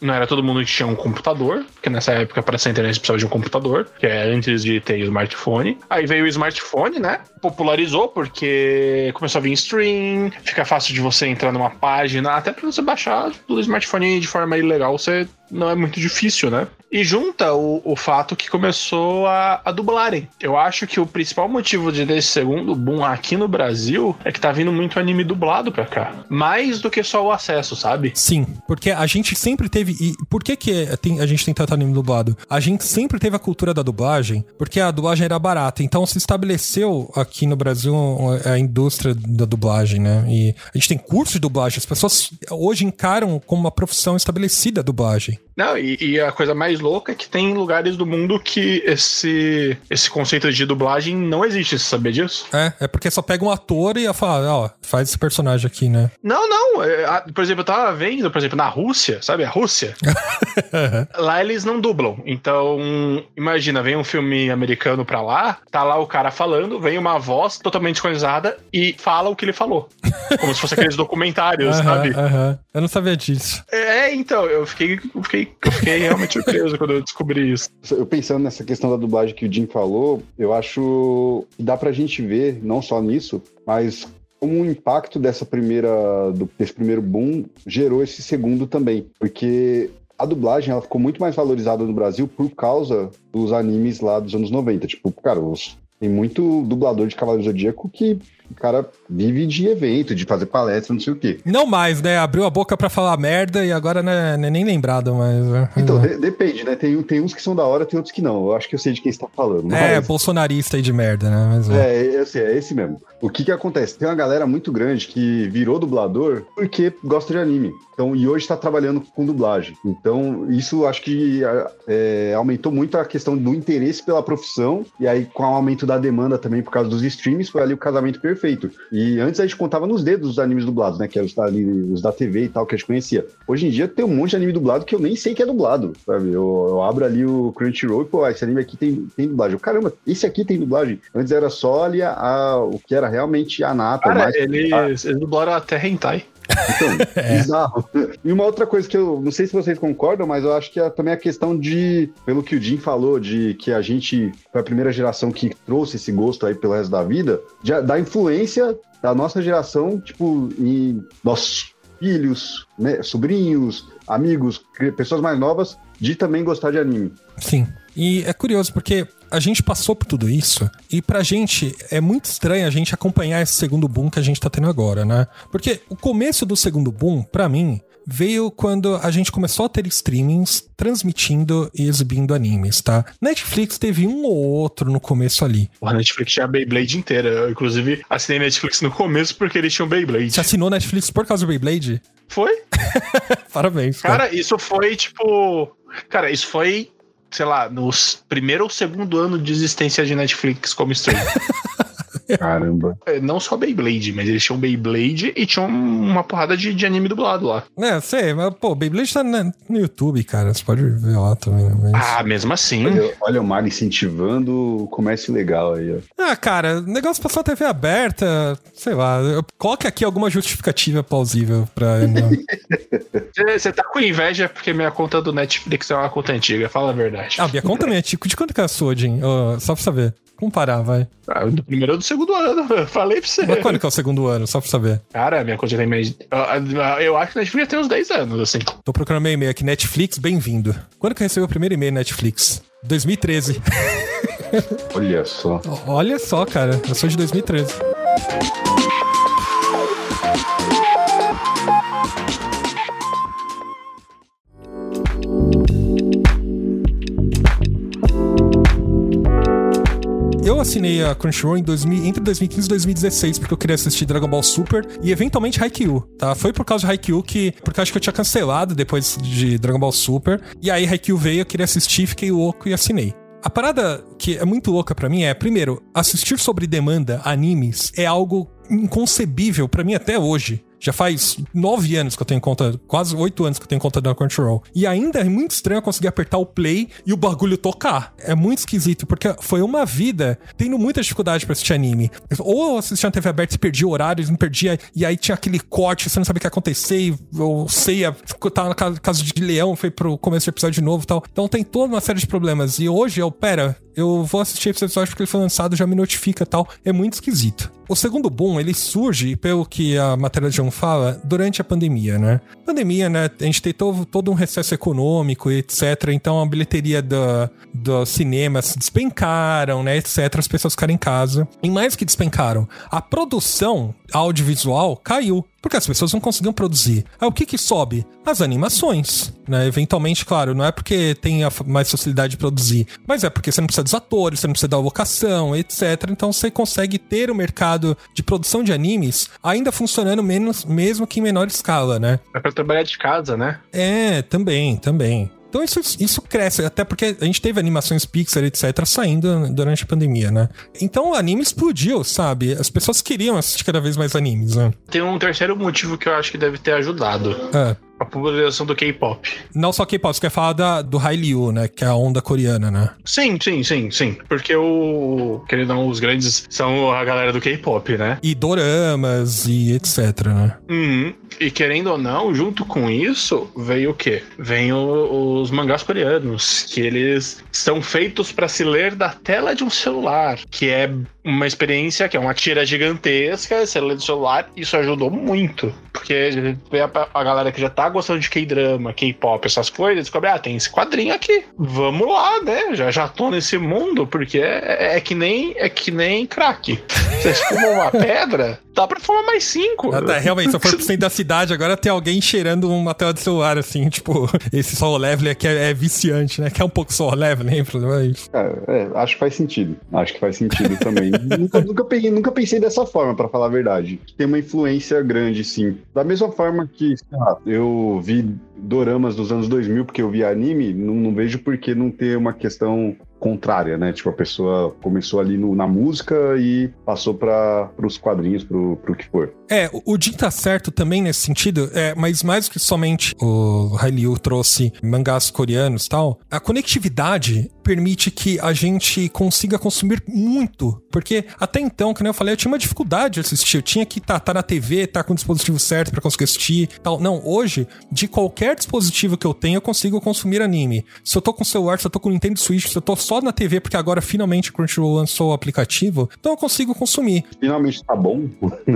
não era todo mundo que tinha um computador, porque nessa época, para essa internet, precisava de um computador, que é antes de ter o smartphone. Aí veio o smartphone, né? Popularizou, porque começou a vir stream, fica fácil de você entrar numa página, até pra você baixar do smartphone de forma ilegal, você não é muito difícil, né? E junta o fato que começou a dublarem. Eu acho que o principal motivo desse segundo boom aqui no Brasil é que tá vindo muito anime dublado pra cá. Mais do que só o acesso, sabe? Sim, porque a gente sempre teve... E por que a gente tem tanto anime dublado? A gente sempre teve a cultura da dublagem, porque a dublagem era barata. Então se estabeleceu aqui no Brasil a indústria da dublagem, né? E a gente tem curso de dublagem. As pessoas hoje encaram como uma profissão estabelecida a dublagem. Não, e a coisa mais louca é que tem lugares do mundo que esse conceito de dublagem não existe, você sabia disso? É porque só pega um ator e fala, ó, faz esse personagem aqui, né? Não. Por exemplo, eu tava vendo, na Rússia, sabe? A Rússia. Lá eles não dublam. Então, imagina, vem um filme americano pra lá, tá lá o cara falando, vem uma voz totalmente desconhecida e fala o que ele falou. Como se fosse aqueles documentários, sabe? Eu não sabia disso. Então, eu fiquei realmente surpreso quando eu descobri isso. Eu pensando nessa questão da dublagem que o Jim falou, eu acho que dá pra gente ver, não só nisso, mas como o impacto desse primeiro boom gerou esse segundo também. Porque a dublagem ela ficou muito mais valorizada no Brasil por causa dos animes lá dos anos 90. Tipo, cara, tem muito dublador de Cavaleiro Zodíaco que o cara vive de evento, de fazer palestra, não sei o quê. Não mais, né? Abriu a boca pra falar merda e agora não é nem lembrado mais. Né? Então, depende, né? Tem uns que são da hora, tem outros que não. Eu acho que eu sei de quem você tá falando. Mas... bolsonarista aí de merda, né? Mas, eu sei, é esse mesmo. O que acontece? Tem uma galera muito grande que virou dublador porque gosta de anime. Então, e hoje tá trabalhando com dublagem. Então, isso acho que aumentou muito a questão do interesse pela profissão. E aí, com o aumento da demanda também por causa dos streams, foi ali o casamento perfeito. E antes a gente contava nos dedos os animes dublados, né? Que eram os da TV e tal, que a gente conhecia. Hoje em dia tem um monte de anime dublado que eu nem sei que é dublado, sabe? Eu abro ali o Crunchyroll e, pô, esse anime aqui tem dublagem. Caramba, esse aqui tem dublagem. Antes era só ali o que era realmente a nata. Cara, eles dublaram até hentai. Então, bizarro. E uma outra coisa que eu não sei se vocês concordam, mas eu acho que é também a questão de, pelo que o Jim falou, de que a gente foi a primeira geração que trouxe esse gosto aí pelo resto da vida, da influência da nossa geração, tipo, em nossos filhos, né, sobrinhos, amigos, pessoas mais novas, de também gostar de anime. Sim. E é curioso porque a gente passou por tudo isso e pra gente é muito estranho a gente acompanhar esse segundo boom que a gente tá tendo agora, né? Porque o começo do segundo boom, pra mim, veio quando a gente começou a ter streamings transmitindo e exibindo animes, tá? Netflix teve um ou outro no começo ali. A Netflix tinha a Beyblade inteira. Eu, inclusive, assinei Netflix no começo porque eles tinham Beyblade. Você assinou Netflix por causa do Beyblade? Foi. Parabéns. Cara, isso foi, sei lá, no primeiro ou segundo ano de existência de Netflix como streaming. Caramba. Não só Beyblade, mas eles tinham Beyblade e tinham uma porrada de anime dublado lá. Sei, mas, pô, Beyblade tá no YouTube, cara. Você pode ver lá também. Mas... mesmo assim. Olha o Mário incentivando o comércio legal aí, ó. Cara, o negócio passou a TV aberta, sei lá. Coloque aqui alguma justificativa plausível pra... Você tá com inveja porque minha conta do Netflix é uma conta antiga, fala a verdade. Minha conta também é antiga. De quanto que é a sua, Jim? Só pra saber. Comparar, vai. Do primeiro ou do segundo ano, eu falei pra você. Mas quando que é o segundo ano? Só pra saber. Cara, minha conta tem mais... Eu acho que a Netflix tem uns 10 anos, assim. Tô procurando meu e-mail aqui, Netflix, bem-vindo. Quando que eu recebi o primeiro e-mail Netflix? 2013. Olha só. Olha só, cara. Eu sou de 2013. Eu assinei a Crunchyroll entre 2015 e 2016, porque eu queria assistir Dragon Ball Super e eventualmente Haikyuu, tá? Foi por causa de Haikyuu porque eu acho que eu tinha cancelado depois de Dragon Ball Super, e aí Haikyuu veio, eu queria assistir, fiquei louco e assinei. A parada que é muito louca pra mim é, primeiro, assistir sobre demanda animes é algo inconcebível pra mim até hoje. Já faz 9 anos que eu tenho conta, quase 8 anos que eu tenho conta da Crunchyroll. E ainda é muito estranho eu conseguir apertar o play e o bagulho tocar. É muito esquisito, porque foi uma vida tendo muita dificuldade pra assistir anime. Ou eu assistia na TV aberta e perdia horários, não perdia, e aí tinha aquele corte, você não sabia o que ia acontecer, e eu sei, tava na casa de Leão, foi pro começo do episódio de novo e tal. Então tem toda uma série de problemas. E hoje eu vou assistir esse episódio porque ele foi lançado, já me notifica e tal. É muito esquisito. O segundo boom, ele surge, pelo que a matéria de John fala, durante a pandemia, né? Pandemia, né? A gente tem todo um recesso econômico e etc. Então a bilheteria do cinema se despencaram, né? Etc. As pessoas ficaram em casa. E mais que despencaram, a produção audiovisual caiu. Porque as pessoas não conseguiam produzir. Aí o que sobe? As animações, né? Eventualmente, claro, não é porque tem mais facilidade de produzir, mas é porque você não precisa dos atores, você não precisa da locação, etc. Então você consegue ter o mercado de produção de animes ainda funcionando mesmo que em menor escala, né? É pra trabalhar de casa, né? É, também. Então isso cresce, até porque a gente teve animações Pixar, etc, saindo durante a pandemia, né? Então o anime explodiu, sabe? As pessoas queriam assistir cada vez mais animes, né? Tem um terceiro motivo que eu acho que deve ter ajudado. A popularização do K-pop. Não só K-pop, você quer falar do Hallyu, né? Que é a onda coreana, né? Sim. Porque querendo ou não, os grandes são a galera do K-pop, né? E doramas e etc, né? E querendo ou não, junto com isso, veio o quê? Vem os mangás coreanos, que eles são feitos pra se ler da tela de um celular, que é uma experiência, que é uma tira gigantesca, você lê do celular, isso ajudou muito. Porque a galera que já tá gostando de K-drama, K-pop, essas coisas, descobre, tem esse quadrinho aqui. Vamos lá, né? Já tô nesse mundo, porque é que nem crack. Você espuma uma pedra, dá pra fumar mais 5. Realmente, se eu for pro centro da cidade, agora tem alguém cheirando uma tela de celular, assim, tipo, esse solo leveling aqui é viciante, né? Quer um pouco solo leveling, mas... acho que faz sentido. Acho que faz sentido também. nunca pensei dessa forma, pra falar a verdade. Tem uma influência grande, sim. Da mesma forma que, eu vi doramas dos anos 2000 porque eu vi anime, não vejo por que não ter uma questão contrária, né? Tipo, a pessoa começou ali na música e passou para os quadrinhos, pro que for. O Jin tá certo também nesse sentido, mas mais do que somente o Hallyu trouxe mangás coreanos e tal, a conectividade permite que a gente consiga consumir muito, porque até então, como eu falei, eu tinha uma dificuldade de assistir, eu tinha que tá na TV, tá com o dispositivo certo pra conseguir assistir, tal. Não, hoje, de qualquer dispositivo que eu tenho, eu consigo consumir anime. Se eu tô com celular, se eu tô com Nintendo Switch, se eu tô só na TV, porque agora finalmente o Crunchyroll lançou o aplicativo, então eu consigo consumir. Finalmente tá bom.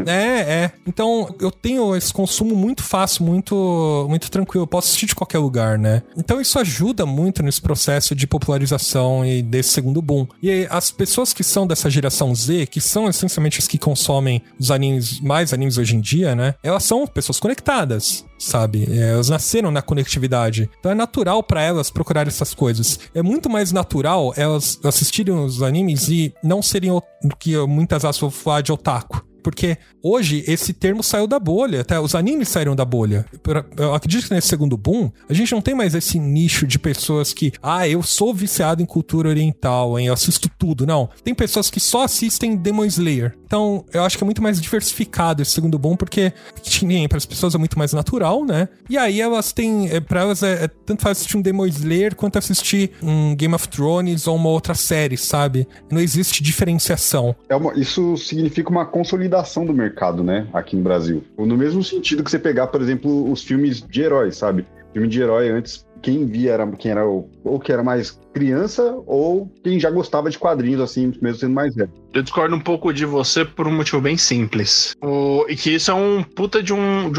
Então eu tenho esse consumo muito fácil, muito, muito tranquilo, eu posso assistir de qualquer lugar, né? Então isso ajuda muito nesse processo de popularização e desse segundo boom. E as pessoas que são dessa geração Z, que são essencialmente as que consomem mais animes hoje em dia, né? Elas são pessoas conectadas, sabe? Elas nasceram na conectividade. Então é natural pra elas procurar essas coisas. É muito mais natural elas assistirem os animes e não serem o que muitas vezes vão falar de otaku. Porque hoje esse termo saiu da bolha, tá? Os animes saíram da bolha. Eu acredito que nesse segundo boom, a gente não tem mais esse nicho de pessoas que, eu sou viciado em cultura oriental, eu assisto tudo. Não. Tem pessoas que só assistem Demon Slayer. Então, eu acho que é muito mais diversificado esse segundo boom, porque para as pessoas é muito mais natural, né? E aí elas têm, pra elas tanto faz assistir um Demon Slayer quanto assistir um Game of Thrones ou uma outra série, sabe? Não existe diferenciação. Isso significa uma consolidação do mercado, né, aqui no Brasil. No mesmo sentido que você pegar, por exemplo, os filmes de heróis, sabe? Filme de herói antes, quem via ou que era mais criança ou quem já gostava de quadrinhos, assim, mesmo sendo mais velho. Eu discordo um pouco de você por um motivo bem simples. E que isso é um puta de um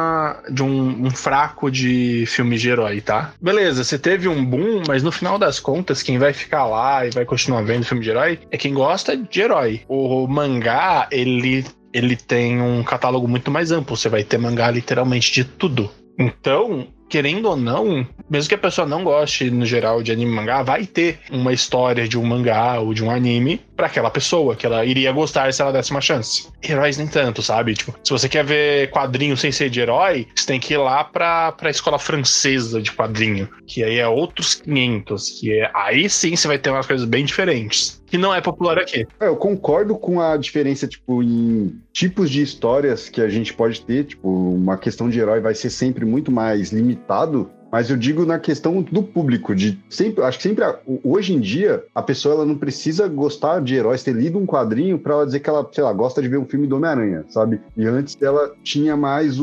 fraco de filme de herói, tá? Beleza, você teve um boom, mas no final das contas, quem vai ficar lá e vai continuar vendo filme de herói é quem gosta de herói. O mangá, ele tem um catálogo muito mais amplo. Você vai ter mangá literalmente de tudo. Então, querendo ou não, mesmo que a pessoa não goste, no geral, de anime e mangá, vai ter uma história de um mangá ou de um anime pra aquela pessoa, que ela iria gostar se ela desse uma chance. Heróis nem tanto, sabe? Tipo, se você quer ver quadrinho sem ser de herói, você tem que ir lá pra escola francesa de quadrinho, que aí é outros 500, aí sim você vai ter umas coisas bem diferentes. que não é popular aqui. Eu concordo com a diferença, tipo, em tipos de histórias que a gente pode ter, tipo, uma questão de herói vai ser sempre muito mais limitado, mas eu digo na questão do público, de sempre, acho que sempre, hoje em dia, a pessoa ela não precisa gostar de heróis, ter lido um quadrinho pra ela dizer que ela, sei lá, gosta de ver um filme do Homem-Aranha, sabe? E antes ela tinha mais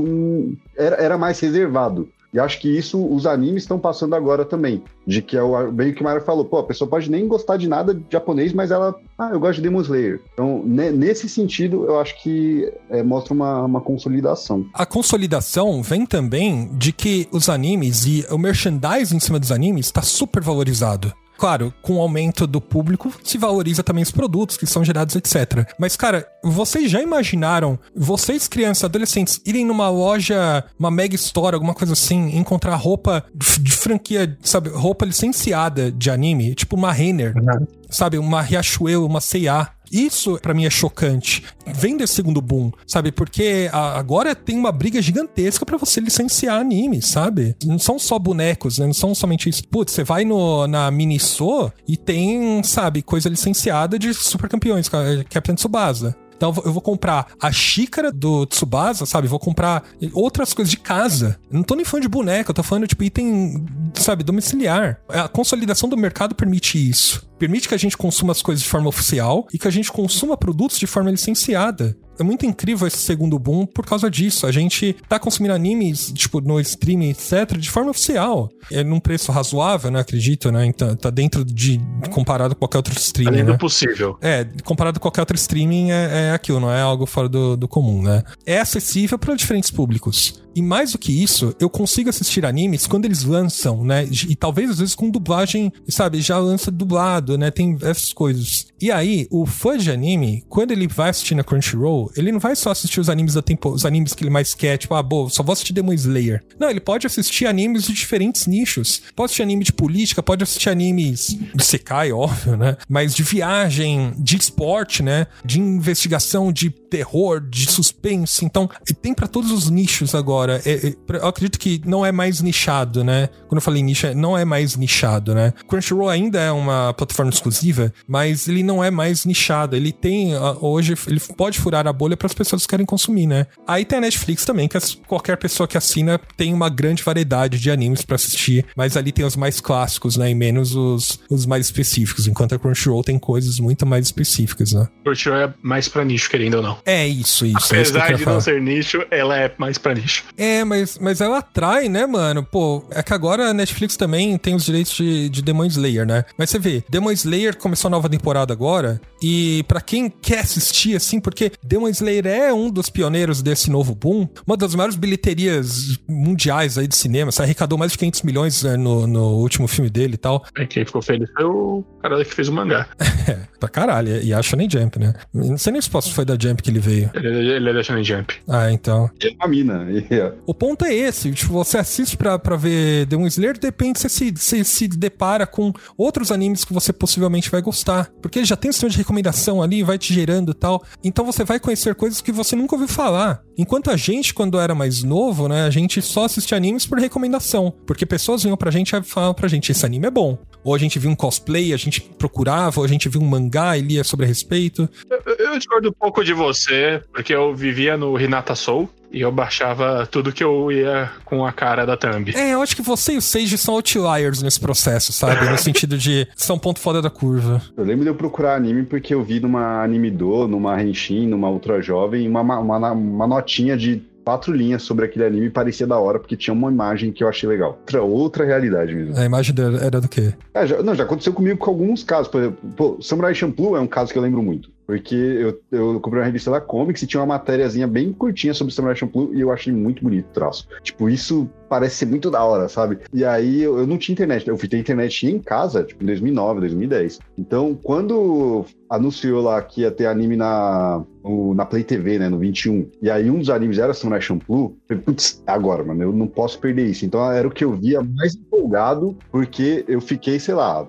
era mais reservado. E acho que isso os animes estão passando agora também. De que bem que o Mário falou, a pessoa pode nem gostar de nada de japonês, mas ela, eu gosto de Demon Slayer. Então, nesse sentido, eu acho que mostra uma consolidação. A consolidação vem também de que os animes e o merchandising em cima dos animes está super valorizado. Claro, com o aumento do público, se valoriza também os produtos que são gerados, etc. Mas, cara, vocês já imaginaram, vocês crianças, adolescentes, irem numa loja, uma mega store, alguma coisa assim, encontrar roupa de franquia, sabe, roupa licenciada de anime, tipo uma Renner, sabe, uma Riachuelo, uma C&A. Isso, pra mim, é chocante. Vem desse segundo boom, sabe? Porque agora tem uma briga gigantesca pra você licenciar anime, sabe? Não são só bonecos, né? Não são somente isso. Putz, você vai na Miniso e tem, sabe, coisa licenciada de super campeões, Captain Tsubasa. Então eu vou comprar a xícara do Tsubasa, sabe? Vou comprar outras coisas de casa. Eu não tô nem falando de boneca, eu tô falando, tipo, item, sabe, domiciliar. A consolidação do mercado permite isso. Permite que a gente consuma as coisas de forma oficial e que a gente consuma produtos de forma licenciada. É muito incrível esse segundo boom por causa disso. A gente tá consumindo animes, tipo, no streaming, etc., de forma oficial. É num preço razoável, né? Acredito, né? Então, tá dentro comparado com qualquer outro streaming, além do possível. Comparado com qualquer outro streaming, é aquilo, não é algo fora do comum, né? É acessível para diferentes públicos. E mais do que isso, eu consigo assistir animes quando eles lançam, né? E talvez às vezes com dublagem, sabe? Já lança dublado, né? Tem essas coisas. E aí, o fã de anime, quando ele vai assistir na Crunchyroll, ele não vai só assistir os animes os animes que ele mais quer, tipo, só vou assistir Demon Slayer. Não, ele pode assistir animes de diferentes nichos. Pode assistir anime de política, pode assistir animes de Sekai, óbvio, né? Mas de viagem, de esporte, né? De investigação, de terror, de suspense. Então, tem pra todos os nichos agora. Eu acredito que não é mais nichado, né? Quando eu falei nicho, não é mais nichado, né? Crunchyroll ainda é uma plataforma exclusiva, mas ele não é mais nichado. Ele tem, hoje, ele pode furar a bolha para as pessoas que querem consumir, né? Aí tem a Netflix também, que qualquer pessoa que assina tem uma grande variedade de animes para assistir, mas ali tem os mais clássicos, né? E menos os mais específicos, enquanto a Crunchyroll tem coisas muito mais específicas, né? Crunchyroll é mais pra nicho, querendo ou não. É isso. Apesar de não ser nicho, ela é mais pra nicho. Mas ela atrai, né, mano? Pô, é que agora a Netflix também tem os direitos de Demon Slayer, né? Mas você vê, Demon Slayer começou a nova temporada agora, e pra quem quer assistir, assim, porque Demon Slayer é um dos pioneiros desse novo boom, uma das maiores bilheterias mundiais aí de cinema, você arrecadou mais de 500 milhões no último filme dele e tal. Quem ficou feliz foi o cara que fez o mangá. Pra caralho, e a Shonen Jump, né? Não sei nem se foi da Jump que ele veio. Ele é da Shonen Jump. Então. Ele é uma mina. O ponto é esse, tipo, você assiste pra ver Demon Slayer, de repente você se depara com outros animes que você possivelmente vai gostar, porque ele já tem um sistema de recomendação ali, vai te gerando e tal, então você vai conhecer coisas que você nunca ouviu falar. Enquanto a gente, quando era mais novo, né, a gente só assistia animes por recomendação, porque pessoas vinham pra gente e falavam pra gente, esse anime é bom. Ou a gente viu um cosplay, a gente procurava, ou a gente viu um mangá e lia sobre a respeito. Eu discordo um pouco de você, porque eu vivia no Hinata Soul, e eu baixava tudo que eu ia com a cara da thumb. Eu acho que você e o Seiji são outliers nesse processo, sabe? No sentido de são ponto fora da curva. Eu lembro de eu procurar anime porque eu vi numa Anime-Do, numa Henshin, numa Ultra Jovem, uma notinha de 4 linhas sobre aquele anime e parecia da hora, porque tinha uma imagem que eu achei legal. Outra realidade mesmo. A imagem era do quê? Já aconteceu comigo com alguns casos. Por exemplo, Samurai Champloo é um caso que eu lembro muito. Porque eu comprei uma revista da Comics e tinha uma matériazinha bem curtinha sobre Samurai Champloo e eu achei muito bonito o traço. Tipo, isso parece ser muito da hora, sabe? E aí eu não tinha internet. Eu fui ter internet em casa, tipo, em 2009, 2010. Então, quando anunciou lá que ia ter anime na Play TV, né, no 21, e aí um dos animes era Samurai Champloo, eu falei, putz, agora, mano, eu não posso perder isso. Então era o que eu via mais empolgado, porque eu fiquei, sei lá,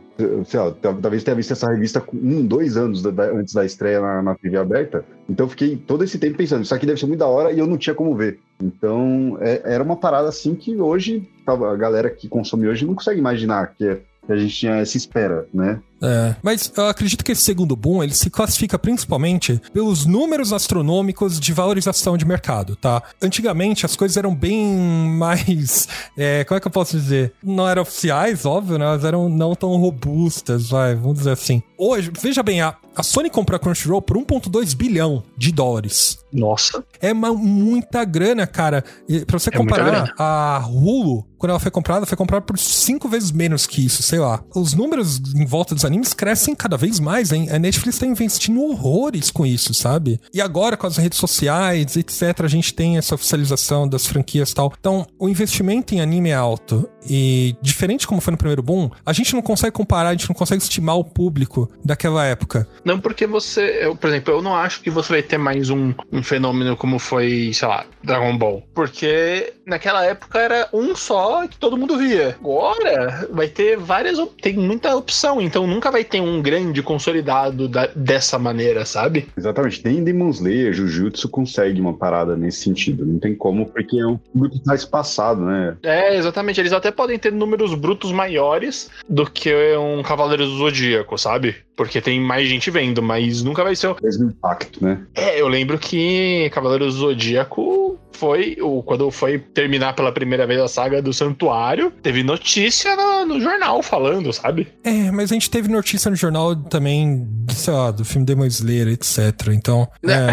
talvez tenha visto essa revista 2 anos antes da estreia na TV aberta. Então eu fiquei todo esse tempo pensando, isso aqui deve ser muito da hora, e eu não tinha como ver. Então era uma parada assim que hoje, a galera que consome hoje não consegue imaginar que a gente tinha essa espera, né? Mas eu acredito que esse segundo boom, ele se classifica principalmente pelos números astronômicos de valorização de mercado, tá? Antigamente, as coisas eram bem mais... como é que eu posso dizer? Não eram oficiais, óbvio, né? Elas eram não tão robustas, vamos dizer assim. Hoje, veja bem, a Sony comprou a Crunchyroll por 1,2 bilhão de dólares. Nossa. É muita grana, cara. E pra você comparar, a Hulu, quando ela foi comprada por 5 vezes menos que isso, sei lá. Os números em volta dos animes crescem cada vez mais, hein? A Netflix tá investindo horrores com isso, sabe? E agora, com as redes sociais, etc., a gente tem essa oficialização das franquias e tal. Então, o investimento em anime é alto. E, diferente como foi no primeiro boom, a gente não consegue comparar, a gente não consegue estimar o público daquela época. Não, porque por exemplo, eu não acho que você vai ter mais um fenômeno como foi, sei lá, Dragon Ball. Porque naquela época era um só que todo mundo via. Agora vai ter tem muita opção, então nunca vai ter um grande consolidado dessa maneira, sabe? Exatamente. Nem Demon Slayer, Jujutsu consegue uma parada nesse sentido. Não tem como, porque é um público mais espaçado, né? Exatamente. Eles até podem ter números brutos maiores do que um Cavaleiro do Zodíaco, sabe? Porque tem mais gente vendo, mas nunca vai ser o mesmo impacto, né? Eu lembro que Cavaleiro do Zodíaco quando foi terminar pela primeira vez a saga do Santuário, teve notícia no jornal falando, sabe? Mas a gente teve notícia no jornal também, sei lá, do filme Demon Slayer, etc. Então,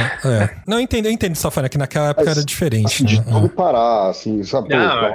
Não, eu entendo, Safana, que naquela época era diferente. De tudo parar, assim, sabe?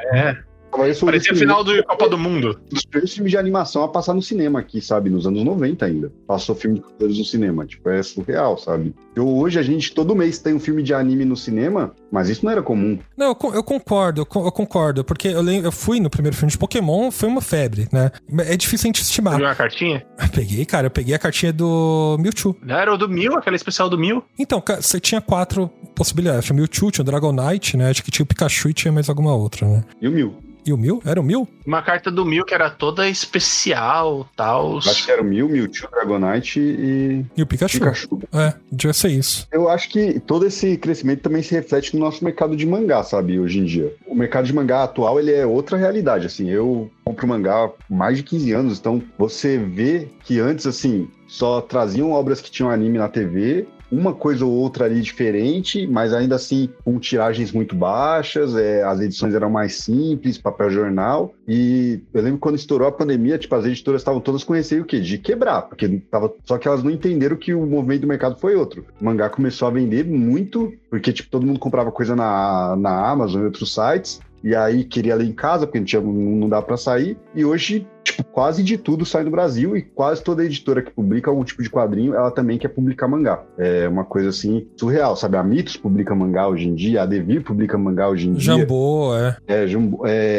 Parecia o final do Copa do Mundo. Os primeiros filmes de animação a passar no cinema aqui, sabe? Nos anos 90 ainda. Passou filme de cavaleiros no cinema. Tipo, é surreal, sabe? Hoje a gente, todo mês tem um filme de anime no cinema, mas isso não era comum. Não, eu concordo, porque eu fui no primeiro filme de Pokémon, foi uma febre, né? É difícil a gente estimar. Você viu uma cartinha? Eu peguei a cartinha do Mewtwo. Não era o do Mew, aquela especial do Mew? Então, você tinha 4 possibilidades. Tinha o Mewtwo, tinha o Dragonite, né? Acho que tinha o Pikachu e tinha mais alguma outra, né? E o Mew? E o Mew? Era o Mew? Uma carta do Mew que era toda especial, tal. Acho que era o Mew, Mewtwo, Dragonite e o Pikachu. Devia ser isso. Eu acho que todo esse crescimento também se reflete no nosso mercado de mangá, sabe, hoje em dia. O mercado de mangá atual, ele é outra realidade, assim. Eu compro mangá há mais de 15 anos, então você vê que antes, assim, só traziam obras que tinham anime na TV, uma coisa ou outra ali diferente, mas ainda assim com tiragens muito baixas, as edições eram mais simples, papel jornal, e eu lembro quando estourou a pandemia, tipo, as editoras estavam todas com receio o quê? De quebrar, porque só que elas não entenderam que o movimento do mercado foi outro. O mangá começou a vender muito, porque tipo, todo mundo comprava coisa na Amazon e outros sites, e aí queria ler em casa, porque não dá pra sair, e hoje, tipo, quase de tudo sai no Brasil, e quase toda editora que publica algum tipo de quadrinho, ela também quer publicar mangá. É uma coisa, assim, surreal, sabe? A Mitos publica mangá hoje em dia, a Devir publica mangá hoje em dia. Jambô, Jambô,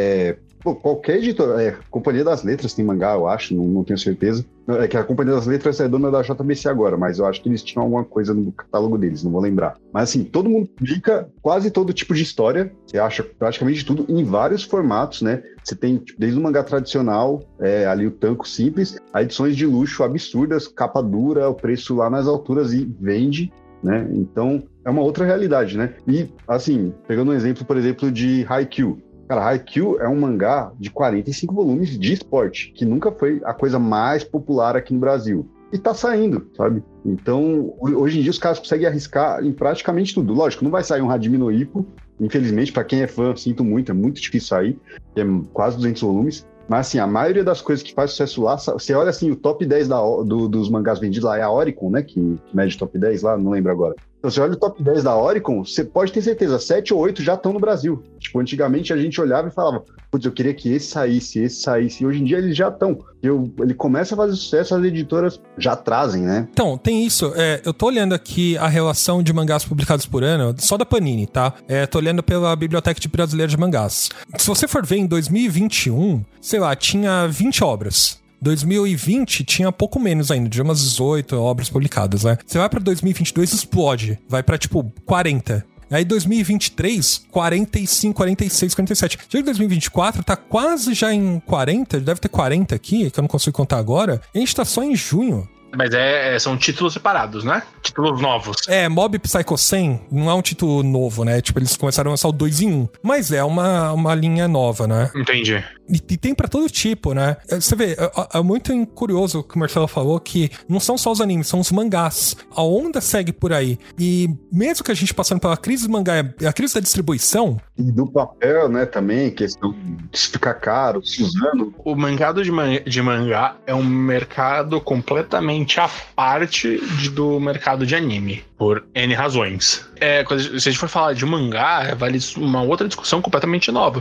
qualquer editora, Companhia das Letras tem mangá, eu acho, não tenho certeza. É que a Companhia das Letras é dona da JBC agora, mas eu acho que eles tinham alguma coisa no catálogo deles, não vou lembrar. Mas assim, todo mundo publica quase todo tipo de história, você acha praticamente tudo em vários formatos, né? Você tem tipo, desde o mangá tradicional, ali o tanco simples, a edições de luxo absurdas, capa dura, o preço lá nas alturas e vende, né? Então, é uma outra realidade, né? E, assim, pegando um exemplo, por exemplo, de Haikyuu. Cara, Haikyuu é um mangá de 45 volumes de esporte, que nunca foi a coisa mais popular aqui no Brasil. E tá saindo, sabe? Então, hoje em dia os caras conseguem arriscar em praticamente tudo. Lógico, não vai sair um Hajime no Ippo, infelizmente, pra quem é fã, sinto muito, é muito difícil sair, é quase 200 volumes. Mas, assim, a maioria das coisas que faz sucesso lá, você olha, assim, o top 10 dos mangás vendidos lá é a Oricon, né? Que mede top 10 lá, não lembro agora. Então, você olha o top 10 da Oricon, você pode ter certeza, 7 ou 8 já estão no Brasil. Tipo, antigamente a gente olhava e falava, putz, eu queria que esse saísse. E hoje em dia eles já estão. Ele começa a fazer sucesso, as editoras já trazem, né? Então, tem isso. Eu tô olhando aqui a relação de mangás publicados por ano, só da Panini, tá? Tô olhando pela Biblioteca Brasileira de Mangás. Se você for ver em 2021, sei lá, tinha 20 obras. 2020 tinha pouco menos ainda, de umas 18 obras publicadas, né? Você vai pra 2022, explode. Vai pra, tipo, 40. Aí 2023, 45, 46, 47. Já que 2024 tá quase já em 40, deve ter 40 aqui, que eu não consigo contar agora. E a gente tá só em junho. Mas são títulos separados, né? Títulos novos. Mob Psycho 100 não é um título novo, né? Tipo, eles começaram a lançar o 2 em 1. Mas é uma linha nova, né? Entendi. E tem pra todo tipo, né? Você vê, é muito curioso o que o Marcelo falou, que não são só os animes, são os mangás. A onda segue por aí. E mesmo que a gente passando pela crise do mangá, a crise da distribuição... E do papel, né, também, questão de ficar caro, Suzano. O mercado de mangá é um mercado completamente à parte do mercado de anime, por N razões. Se a gente for falar de mangá, vale uma outra discussão completamente nova,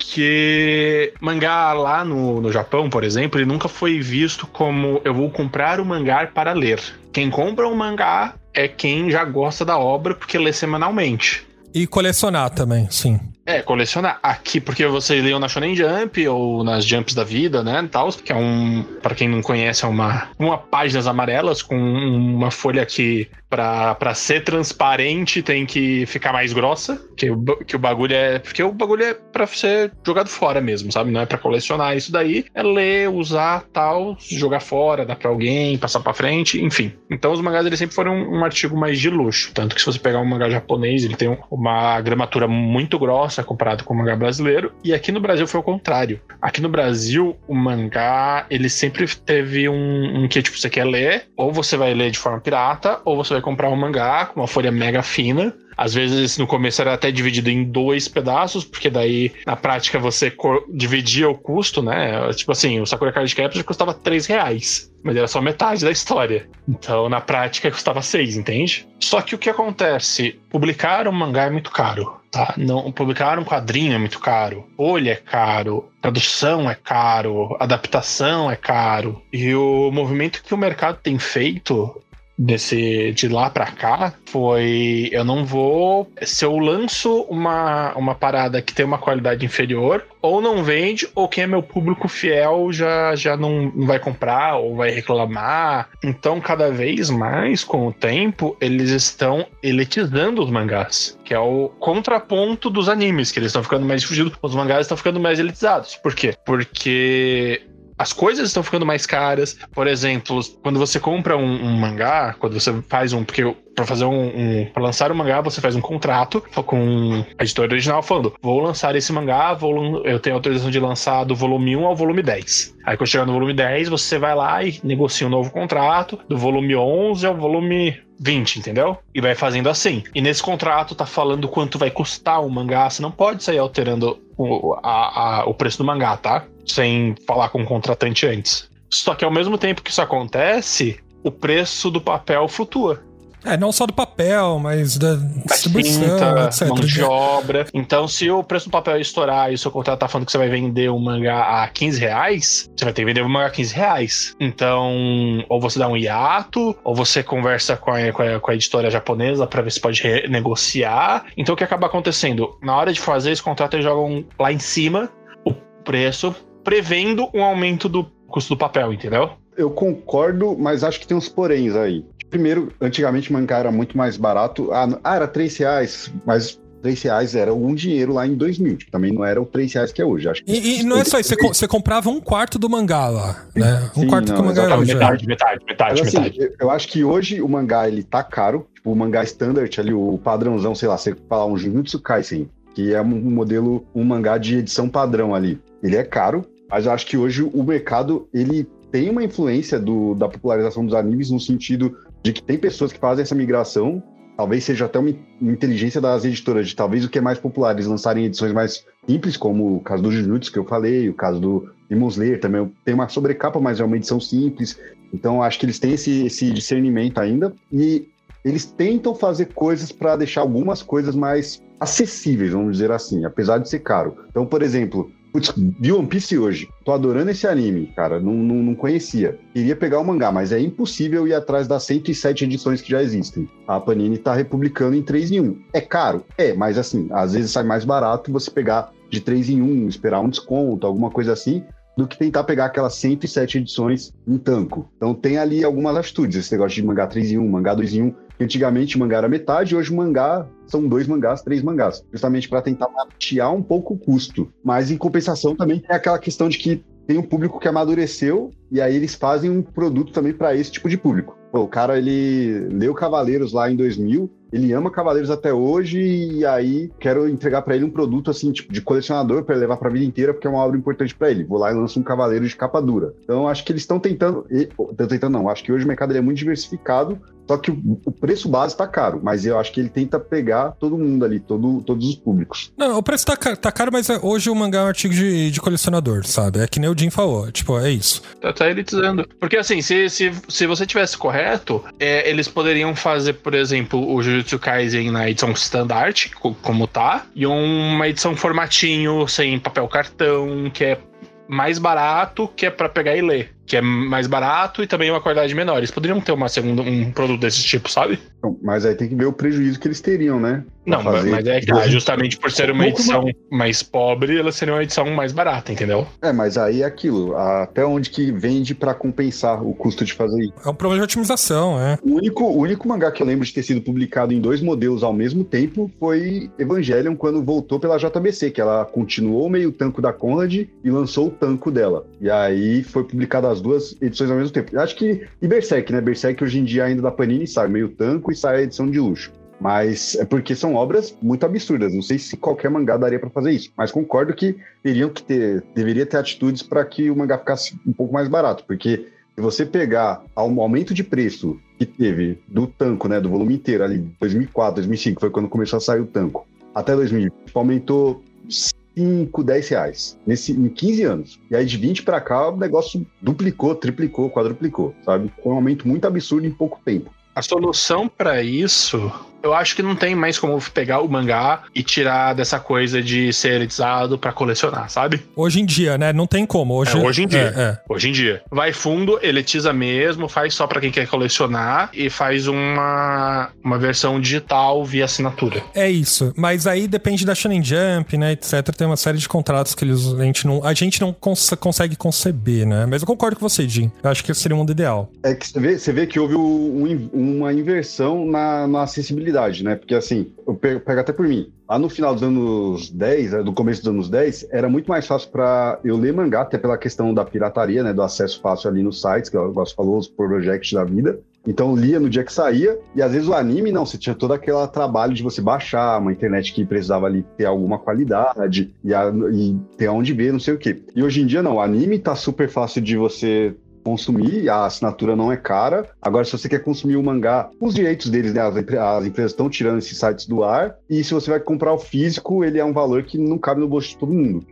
porque mangá lá no Japão, por exemplo, ele nunca foi visto como eu vou comprar o mangá para ler. Quem compra um mangá é quem já gosta da obra porque lê semanalmente. E colecionar também, sim. Colecionar aqui, porque vocês leiam na Shonen Jump ou nas Jumps da vida, né, tal, que é pra quem não conhece, é uma páginas amarelas com uma folha que pra ser transparente tem que ficar mais grossa, que o bagulho é... Porque o bagulho é pra ser jogado fora mesmo, sabe? Não é pra colecionar isso daí, é ler, usar, tal, jogar fora, dar pra alguém, passar pra frente, enfim. Então os mangás, eles sempre foram um artigo mais de luxo, tanto que se você pegar um mangá japonês, ele tem uma gramatura muito grossa comparado com o mangá brasileiro, e aqui no Brasil foi o contrário. Aqui no Brasil, o mangá, ele sempre teve um que, tipo, você quer ler, ou você vai ler de forma pirata, ou você vai comprar um mangá com uma folha mega fina. Às vezes, no começo, era até dividido em 2 pedaços, porque daí, na prática, você dividia o custo, né? Tipo assim, o Sakura Card Captor custava R$3, mas era só metade da história. Então, na prática, custava 6, entende? Só que o que acontece? Publicar um mangá é muito caro, tá? Não, publicar um quadrinho é muito caro. Folha é caro. Tradução é caro. Adaptação é caro. E o movimento que o mercado tem feito... de lá pra cá foi, eu não vou, se eu lanço uma parada que tem uma qualidade inferior, ou não vende, ou quem é meu público fiel já não vai comprar ou vai reclamar. Então, cada vez mais, com o tempo, eles estão elitizando os mangás, que é o contraponto dos animes, que eles estão ficando mais difundidos, os mangás estão ficando mais elitizados. Por quê? Porque as coisas estão ficando mais caras. Por exemplo, quando você compra um mangá, quando você faz porque pra fazer pra lançar um mangá, você faz um contrato com a editora original falando, vou lançar esse mangá, eu tenho autorização de lançar do volume 1 ao volume 10. Aí quando chegar no volume 10, você vai lá e negocia um novo contrato do volume 11 ao volume 20, entendeu? E vai fazendo assim. E nesse contrato tá falando quanto vai custar o mangá, você não pode sair alterando o preço do mangá, tá? Sem falar com o contratante antes. Só que ao mesmo tempo que isso acontece, o preço do papel flutua. Não só do papel, mas da distribuição, tinta, etc. Mão de obra. Então, se o preço do papel estourar e o seu contrato tá falando que você vai vender um mangá a R$15, você vai ter que vender um mangá a R$15. Então, ou você dá um hiato, ou você conversa com a editora japonesa pra ver se pode renegociar. Então, o que acaba acontecendo? Na hora de fazer esse contrato, eles jogam lá em cima o preço, prevendo um aumento do custo do papel, entendeu? Eu concordo, mas acho que tem uns poréns aí. Primeiro, antigamente o mangá era muito mais barato. Era R$3, mas R$3 era um dinheiro lá em 2000. Também não era o R$3 que é hoje. Acho que e não é só isso, você comprava um quarto do mangá lá, né? Um quarto que o mangá era hoje. Metade. Eu acho que hoje o mangá, ele tá caro. Tipo, o mangá standard ali, o padrãozão, sei lá, você falar um Jujutsu Kaisen, que é um modelo, um mangá de edição padrão ali. Ele é caro, mas eu acho que hoje o mercado, ele tem uma influência da popularização dos animes no sentido de que tem pessoas que fazem essa migração, talvez seja até uma inteligência das editoras, de talvez o que é mais popular, eles lançarem edições mais simples, como o caso do Jujutsu que eu falei, o caso do Demon Slayer também tem uma sobrecapa, mas é uma edição simples, então acho que eles têm esse discernimento ainda, e eles tentam fazer coisas para deixar algumas coisas mais acessíveis, vamos dizer assim, apesar de ser caro. Então, por exemplo, vi One Piece hoje, tô adorando esse anime, cara, não conhecia. Queria pegar o mangá, mas é impossível ir atrás das 107 edições que já existem. A Panini tá republicando em 3 em 1. É caro? É, mas assim, às vezes sai mais barato você pegar de 3 em 1, esperar um desconto, alguma coisa assim, do que tentar pegar aquelas 107 edições em tanco. Então tem ali algumas atitudes, esse negócio de mangá 3 em 1, mangá 2 em 1, que antigamente o mangá era metade, hoje o mangá são 2 mangás, 3 mangás, justamente para tentar baratear um pouco o custo. Mas em compensação também tem aquela questão de que tem um público que amadureceu e aí eles fazem um produto também para esse tipo de público. Pô, o cara, ele leu Cavaleiros lá em 2000, ele ama Cavaleiros até hoje e aí quero entregar pra ele um produto assim, tipo, de colecionador pra ele levar pra vida inteira, porque é uma obra importante pra ele. Vou lá e lanço um Cavaleiro de capa dura. Então acho que eles estão tentando, acho que hoje o mercado é muito diversificado, só que o preço base tá caro, mas eu acho que ele tenta pegar todo mundo ali, todos os públicos. Não, o preço tá caro, mas hoje o mangá é um artigo de colecionador, sabe? É que nem o Jim falou, tipo, é isso. Tá elitizando. Porque assim, se você tivesse correto, eles poderiam fazer, por exemplo, o Jujutsu Kaisen na edição standard, como tá, e uma edição formatinho, sem papel cartão, que é mais barato, que é pra pegar e ler. Que é mais barato e também uma qualidade menor. Eles poderiam ter um produto desse tipo, sabe? Mas aí tem que ver o prejuízo que eles teriam, né? Não, mas é que justamente por ser uma edição mais pobre, ela seria uma edição mais barata, entendeu? Mas aí é aquilo, até onde que vende pra compensar o custo de fazer isso. É um problema de otimização, O único mangá que eu lembro de ter sido publicado em 2 modelos ao mesmo tempo foi Evangelion, quando voltou pela JBC, que ela continuou o meio tanco da Conrad e lançou o tanco dela. E aí foi publicado as 2 edições ao mesmo tempo. Eu acho que... E Berserk, né? Berserk hoje em dia ainda da Panini sai meio tanco e sai a edição de luxo. Mas é porque são obras muito absurdas. Não sei se qualquer mangá daria pra fazer isso. Mas concordo que deveria ter atitudes para que o mangá ficasse um pouco mais barato. Porque se você pegar o aumento de preço que teve do tanco, né? Do volume inteiro ali, 2004, 2005, foi quando começou a sair o tanco, até 2020, aumentou 5, 10 reais em 15 anos. E aí de 20 pra cá o negócio duplicou, triplicou, quadruplicou, sabe? Foi um aumento muito absurdo em pouco tempo. A solução pra isso, eu acho que não tem mais como pegar o mangá e tirar dessa coisa de ser elitizado pra colecionar, sabe? Hoje em dia, né? Não tem como. Hoje em dia. Hoje em dia. Vai fundo, elitiza mesmo, faz só pra quem quer colecionar e faz uma versão digital via assinatura. É isso. Mas aí depende da Shonen Jump, né, etc. Tem uma série de contratos que a gente não consegue conceber, né? Mas eu concordo com você, Jim. Eu acho que esse seria o mundo ideal. É que você vê que houve uma inversão na acessibilidade, né? Porque assim, eu pego até por mim. Lá no final dos anos 10, do começo dos anos 10, era muito mais fácil para eu ler mangá, até pela questão da pirataria, né? Do acesso fácil ali nos sites, que o Gosto falou, os projects da vida. Então eu lia no dia que saía, e às vezes o anime, não, você tinha todo aquele trabalho de você baixar, uma internet que precisava ali ter alguma qualidade, e ter onde ver, não sei o quê. E hoje em dia não, o anime tá super fácil de você consumir, a assinatura não é cara. Agora, se você quer consumir o mangá, os direitos deles, né? As empresas estão tirando esses sites do ar, e se você vai comprar o físico, ele é um valor que não cabe no bolso de todo mundo.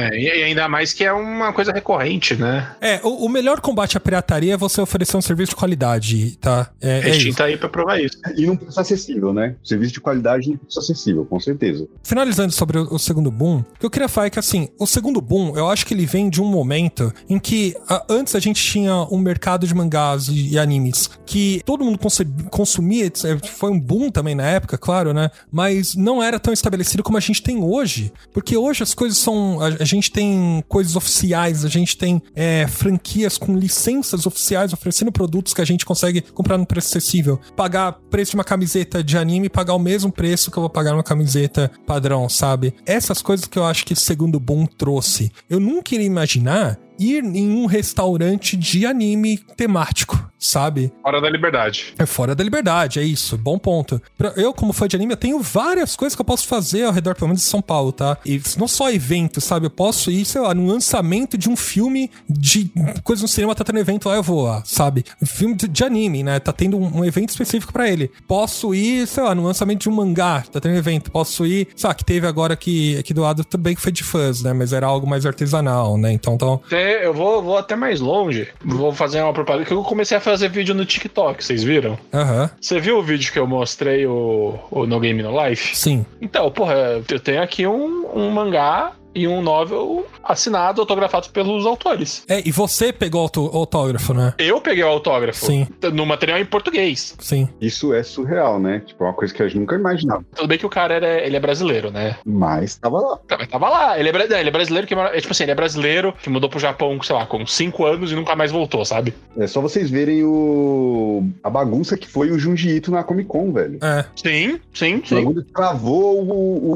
E ainda mais que é uma coisa recorrente, né? O melhor combate à pirataria é você oferecer um serviço de qualidade, tá? A Steam tá aí pra provar isso. E não precisa ser acessível, né? O serviço de qualidade não precisa ser acessível, com certeza. Finalizando sobre o segundo boom, o que eu queria falar é que, assim, o segundo boom, eu acho que ele vem de um momento em que antes a gente tinha um mercado de mangás e animes que todo mundo consumia, foi um boom também na época, claro, né? Mas não era tão estabelecido como a gente tem hoje, porque hoje as coisas são... A gente tem coisas oficiais, a gente tem franquias com licenças oficiais oferecendo produtos que a gente consegue comprar num preço acessível. Pagar preço de uma camiseta de anime, pagar o mesmo preço que eu vou pagar numa camiseta padrão, sabe? Essas coisas que eu acho que o segundo boom trouxe. Eu nunca iria imaginar ir em um restaurante de anime temático, sabe? Fora da liberdade. É fora da liberdade, é isso. Bom ponto. Eu, como fã de anime, eu tenho várias coisas que eu posso fazer ao redor, pelo menos, de São Paulo, tá? E não só eventos, sabe? Eu posso ir, sei lá, no lançamento de um filme de coisa no cinema, tá tendo evento lá, eu vou lá, sabe? Filme de anime, né? Tá tendo um evento específico pra ele. Posso ir, sei lá, no lançamento de um mangá, tá tendo evento. Posso ir, sei lá, que teve agora aqui do lado também que foi de fãs, né? Mas era algo mais artesanal, né? Então... Eu vou até mais longe. Vou fazer uma propaganda. Que eu comecei a fazer vídeo no TikTok, vocês viram? Aham. Você viu o vídeo que eu mostrei, o No Game No Life? Sim. Então, porra, eu tenho aqui um mangá e um novel assinado, autografado pelos autores. E você pegou o autógrafo, né? Eu peguei o autógrafo. Sim. No material em português. Sim. Isso é surreal, né? Tipo, é uma coisa que a gente nunca imaginava. Tudo bem que o cara ele é brasileiro, né? Mas tava lá. Tava lá. Ele é brasileiro que... Tipo assim, ele é brasileiro que mudou pro Japão, sei lá, com 5 anos e nunca mais voltou, sabe? É só vocês verem a bagunça que foi o Junji Ito na Comic Con, velho. Sim. O bagulho travou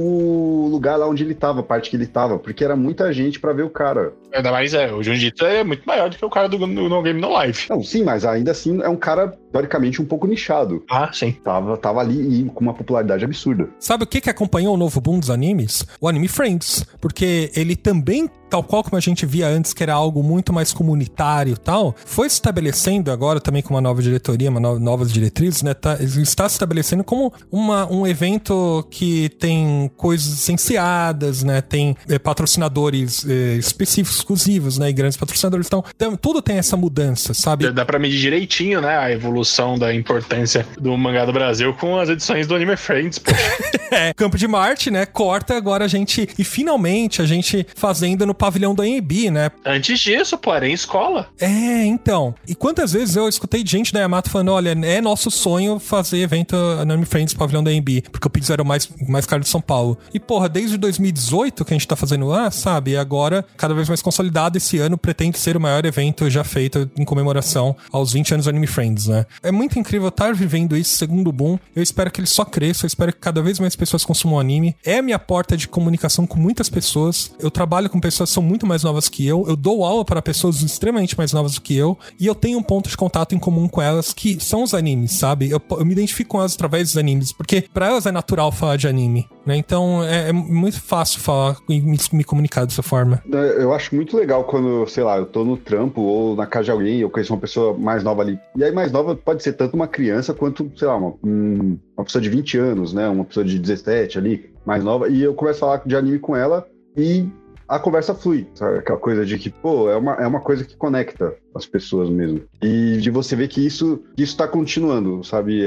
o lugar lá onde ele tava, a parte que ele tava, porque era muita gente pra ver o cara. Ainda mais o Junji Ito é muito maior do que o cara do No Game No Life. Não, sim, mas ainda assim é um cara teoricamente, um pouco nichado. Ah, sim. Tava ali e com uma popularidade absurda. Sabe o que acompanhou o novo boom dos animes? O Anime Friends. Porque ele também, tal qual como a gente via antes, que era algo muito mais comunitário e tal, foi se estabelecendo agora também com uma nova diretoria, novas diretrizes, né? Está se estabelecendo como um evento que tem coisas licenciadas, né? Tem patrocinadores específicos, exclusivos, né? E grandes patrocinadores. Então, tudo tem essa mudança, sabe? Dá pra medir direitinho, né? A evolução da importância do mangá do Brasil com as edições do Anime Friends, pô. Campo de Marte, né? Corta agora a gente... E finalmente a gente fazendo no pavilhão da AMB, né? Antes disso, pô, era em escola. Então. E quantas vezes eu escutei gente da Yamato falando, olha, é nosso sonho fazer evento Anime Friends no pavilhão da AMB, porque o Pix era o mais caro de São Paulo. E, porra, desde 2018 que a gente tá fazendo lá, sabe? E agora, cada vez mais consolidado, esse ano pretende ser o maior evento já feito em comemoração aos 20 anos do Anime Friends, né? É muito incrível estar vivendo isso, segundo boom. Eu espero que ele só cresça, eu espero que cada vez mais pessoas consumam anime. É a minha porta de comunicação com muitas pessoas. Eu trabalho com pessoas que são muito mais novas que eu dou aula para pessoas extremamente mais novas do que eu, e eu tenho um ponto de contato em comum com elas, que são os animes, sabe? Eu me identifico com elas através dos animes, porque pra elas é natural falar de anime, né? Então é muito fácil falar e me comunicar dessa forma. Eu acho muito legal quando, sei lá, eu tô no trampo ou na casa de alguém, eu conheço uma pessoa mais nova ali. E aí mais nova pode ser tanto uma criança quanto, sei lá, uma pessoa de 20 anos, né? Uma pessoa de 17 ali, mais nova. E eu começo a falar de anime com ela e a conversa flui, sabe? Aquela coisa de que, pô, é uma coisa que conecta as pessoas mesmo. E de você ver que isso tá continuando, sabe?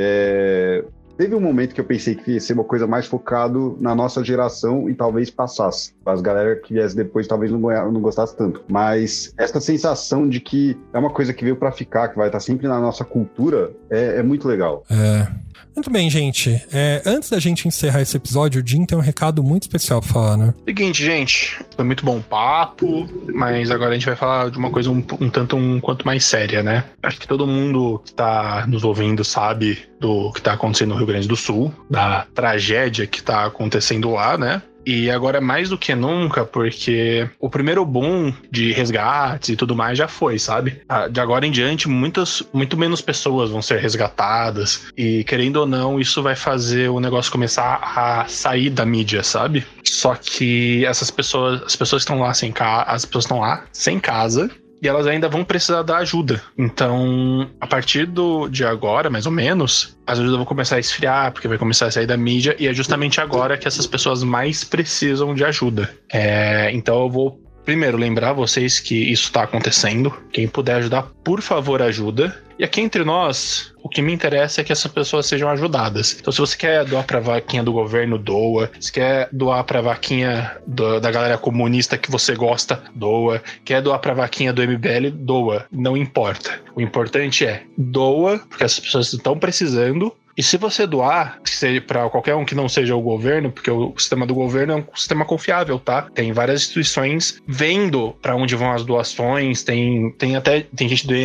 Teve um momento que eu pensei que ia ser uma coisa mais focado na nossa geração e talvez passasse. As galera que viesse depois talvez não gostasse tanto. Mas essa sensação de que é uma coisa que veio pra ficar, que vai estar sempre na nossa cultura, é muito legal. Muito bem, gente. Antes da gente encerrar esse episódio, o Jim tem um recado muito especial pra falar, né? Seguinte, gente. Foi muito bom papo, mas agora a gente vai falar de uma coisa um quanto mais séria, né? Acho que todo mundo que tá nos ouvindo sabe do que tá acontecendo no Rio Grande do Sul, da tragédia que tá acontecendo lá, né? E agora é mais do que nunca, porque o primeiro boom de resgates e tudo mais já foi, sabe? De agora em diante, muito menos pessoas vão ser resgatadas. E querendo ou não, isso vai fazer o negócio começar a sair da mídia, sabe? Só que as pessoas estão lá sem casa. E elas ainda vão precisar da ajuda. Então, a partir de agora, mais ou menos, as ajudas vão começar a esfriar, porque vai começar a sair da mídia, e é justamente agora que essas pessoas mais precisam de ajuda. Então eu vou primeiro lembrar vocês que isso está acontecendo. Quem puder ajudar, por favor, ajuda. E aqui entre nós, o que me interessa é que essas pessoas sejam ajudadas. Então, se você quer doar pra vaquinha do governo, doa. Se quer doar pra vaquinha da galera comunista que você gosta, doa. Quer doar pra vaquinha do MBL, doa. Não importa. O importante é doa, porque essas pessoas estão precisando. E se você doar, seja para qualquer um que não seja o governo, porque o sistema do governo é um sistema confiável, tá? Tem várias instituições vendo para onde vão as doações, tem gente do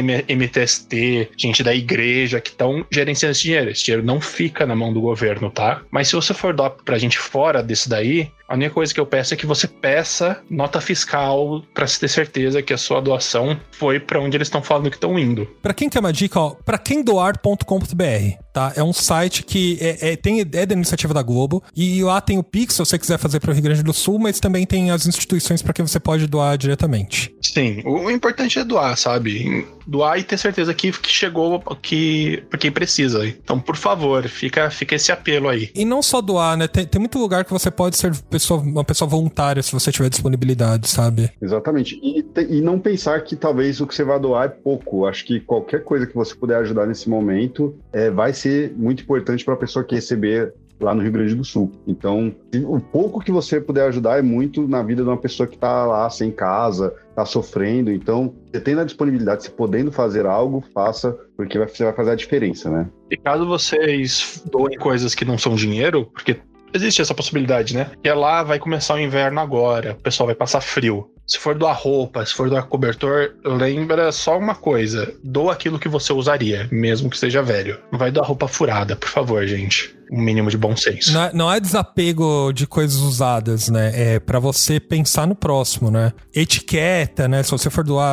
MTST, gente da igreja que estão gerenciando esse dinheiro. Esse dinheiro não fica na mão do governo, tá? Mas se você for doar pra gente fora desse daí, a única coisa que eu peço é que você peça nota fiscal para se ter certeza que a sua doação foi para onde eles estão falando que estão indo. Para quem quer uma dica, ó, praquemdoar.com.br, tá? É um site que é da iniciativa da Globo, e lá tem o Pix, se você quiser fazer para o Rio Grande do Sul, mas também tem as instituições para que você pode doar diretamente. Sim, o importante é doar, sabe? Doar e ter certeza que chegou para quem precisa. Então, por favor, fica esse apelo aí. E não só doar, né? Tem muito lugar que você pode ser uma pessoa voluntária se você tiver disponibilidade, sabe? Exatamente. E não pensar que talvez o que você vai doar é pouco. Acho que qualquer coisa que você puder ajudar nesse momento vai ser muito importante para a pessoa que receber lá no Rio Grande do Sul. Então, o pouco que você puder ajudar é muito na vida de uma pessoa que está lá sem casa, está sofrendo. Então, você tendo a disponibilidade, se podendo fazer algo, faça, porque você vai fazer a diferença, né? E caso vocês doem coisas que não são dinheiro, porque existe essa possibilidade, né? Que lá vai começar o inverno agora, o pessoal vai passar frio. Se for doar roupa, se for doar cobertor, lembra só uma coisa: doa aquilo que você usaria, mesmo que seja velho. Não vai doar roupa furada, por favor, gente. Um mínimo de bom senso. Não é desapego de coisas usadas, né? É pra você pensar no próximo, né? Etiqueta, né? Se você for doar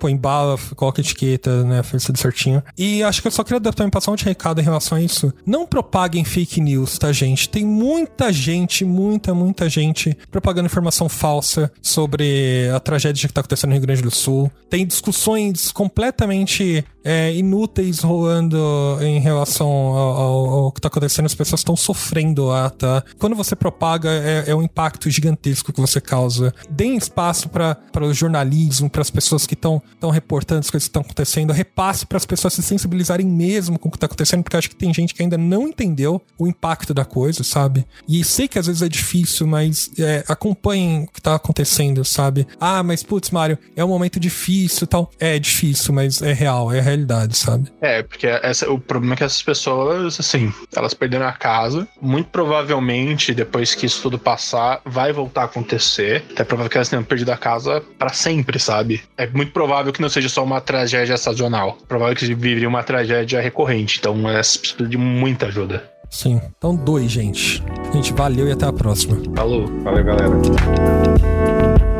põe bala, coloca etiqueta, né? Faz tudo certinho. E acho que eu só queria também passar um recado em relação a isso. Não propaguem fake news, tá, gente? Tem muita gente, muita gente propagando informação falsa sobre a tragédia que tá acontecendo no Rio Grande do Sul. Tem discussões completamente inúteis rolando em relação ao que tá acontecendo. As pessoas estão sofrendo lá, tá? Quando você propaga, é um impacto gigantesco que você causa. Deem espaço para o jornalismo, para as pessoas que estão reportando as coisas que estão acontecendo. Repasse para as pessoas se sensibilizarem mesmo com o que tá acontecendo, porque eu acho que tem gente que ainda não entendeu o impacto da coisa, sabe? E sei que às vezes é difícil, mas acompanhem o que tá acontecendo, sabe? Ah, mas putz, Mário, é um momento difícil e tal. É difícil, mas é real, é a realidade, sabe? Porque o problema é que essas pessoas, assim, elas perderam a casa. Muito provavelmente, depois que isso tudo passar, vai voltar a acontecer. É provável que elas tenham perdido a casa pra sempre, sabe? É muito provável que não seja só uma tragédia sazonal. É provável que viveria uma tragédia recorrente. Então, elas precisam de muita ajuda. Sim. Então, 2, gente. Gente, valeu e até a próxima. Falou. Valeu, galera.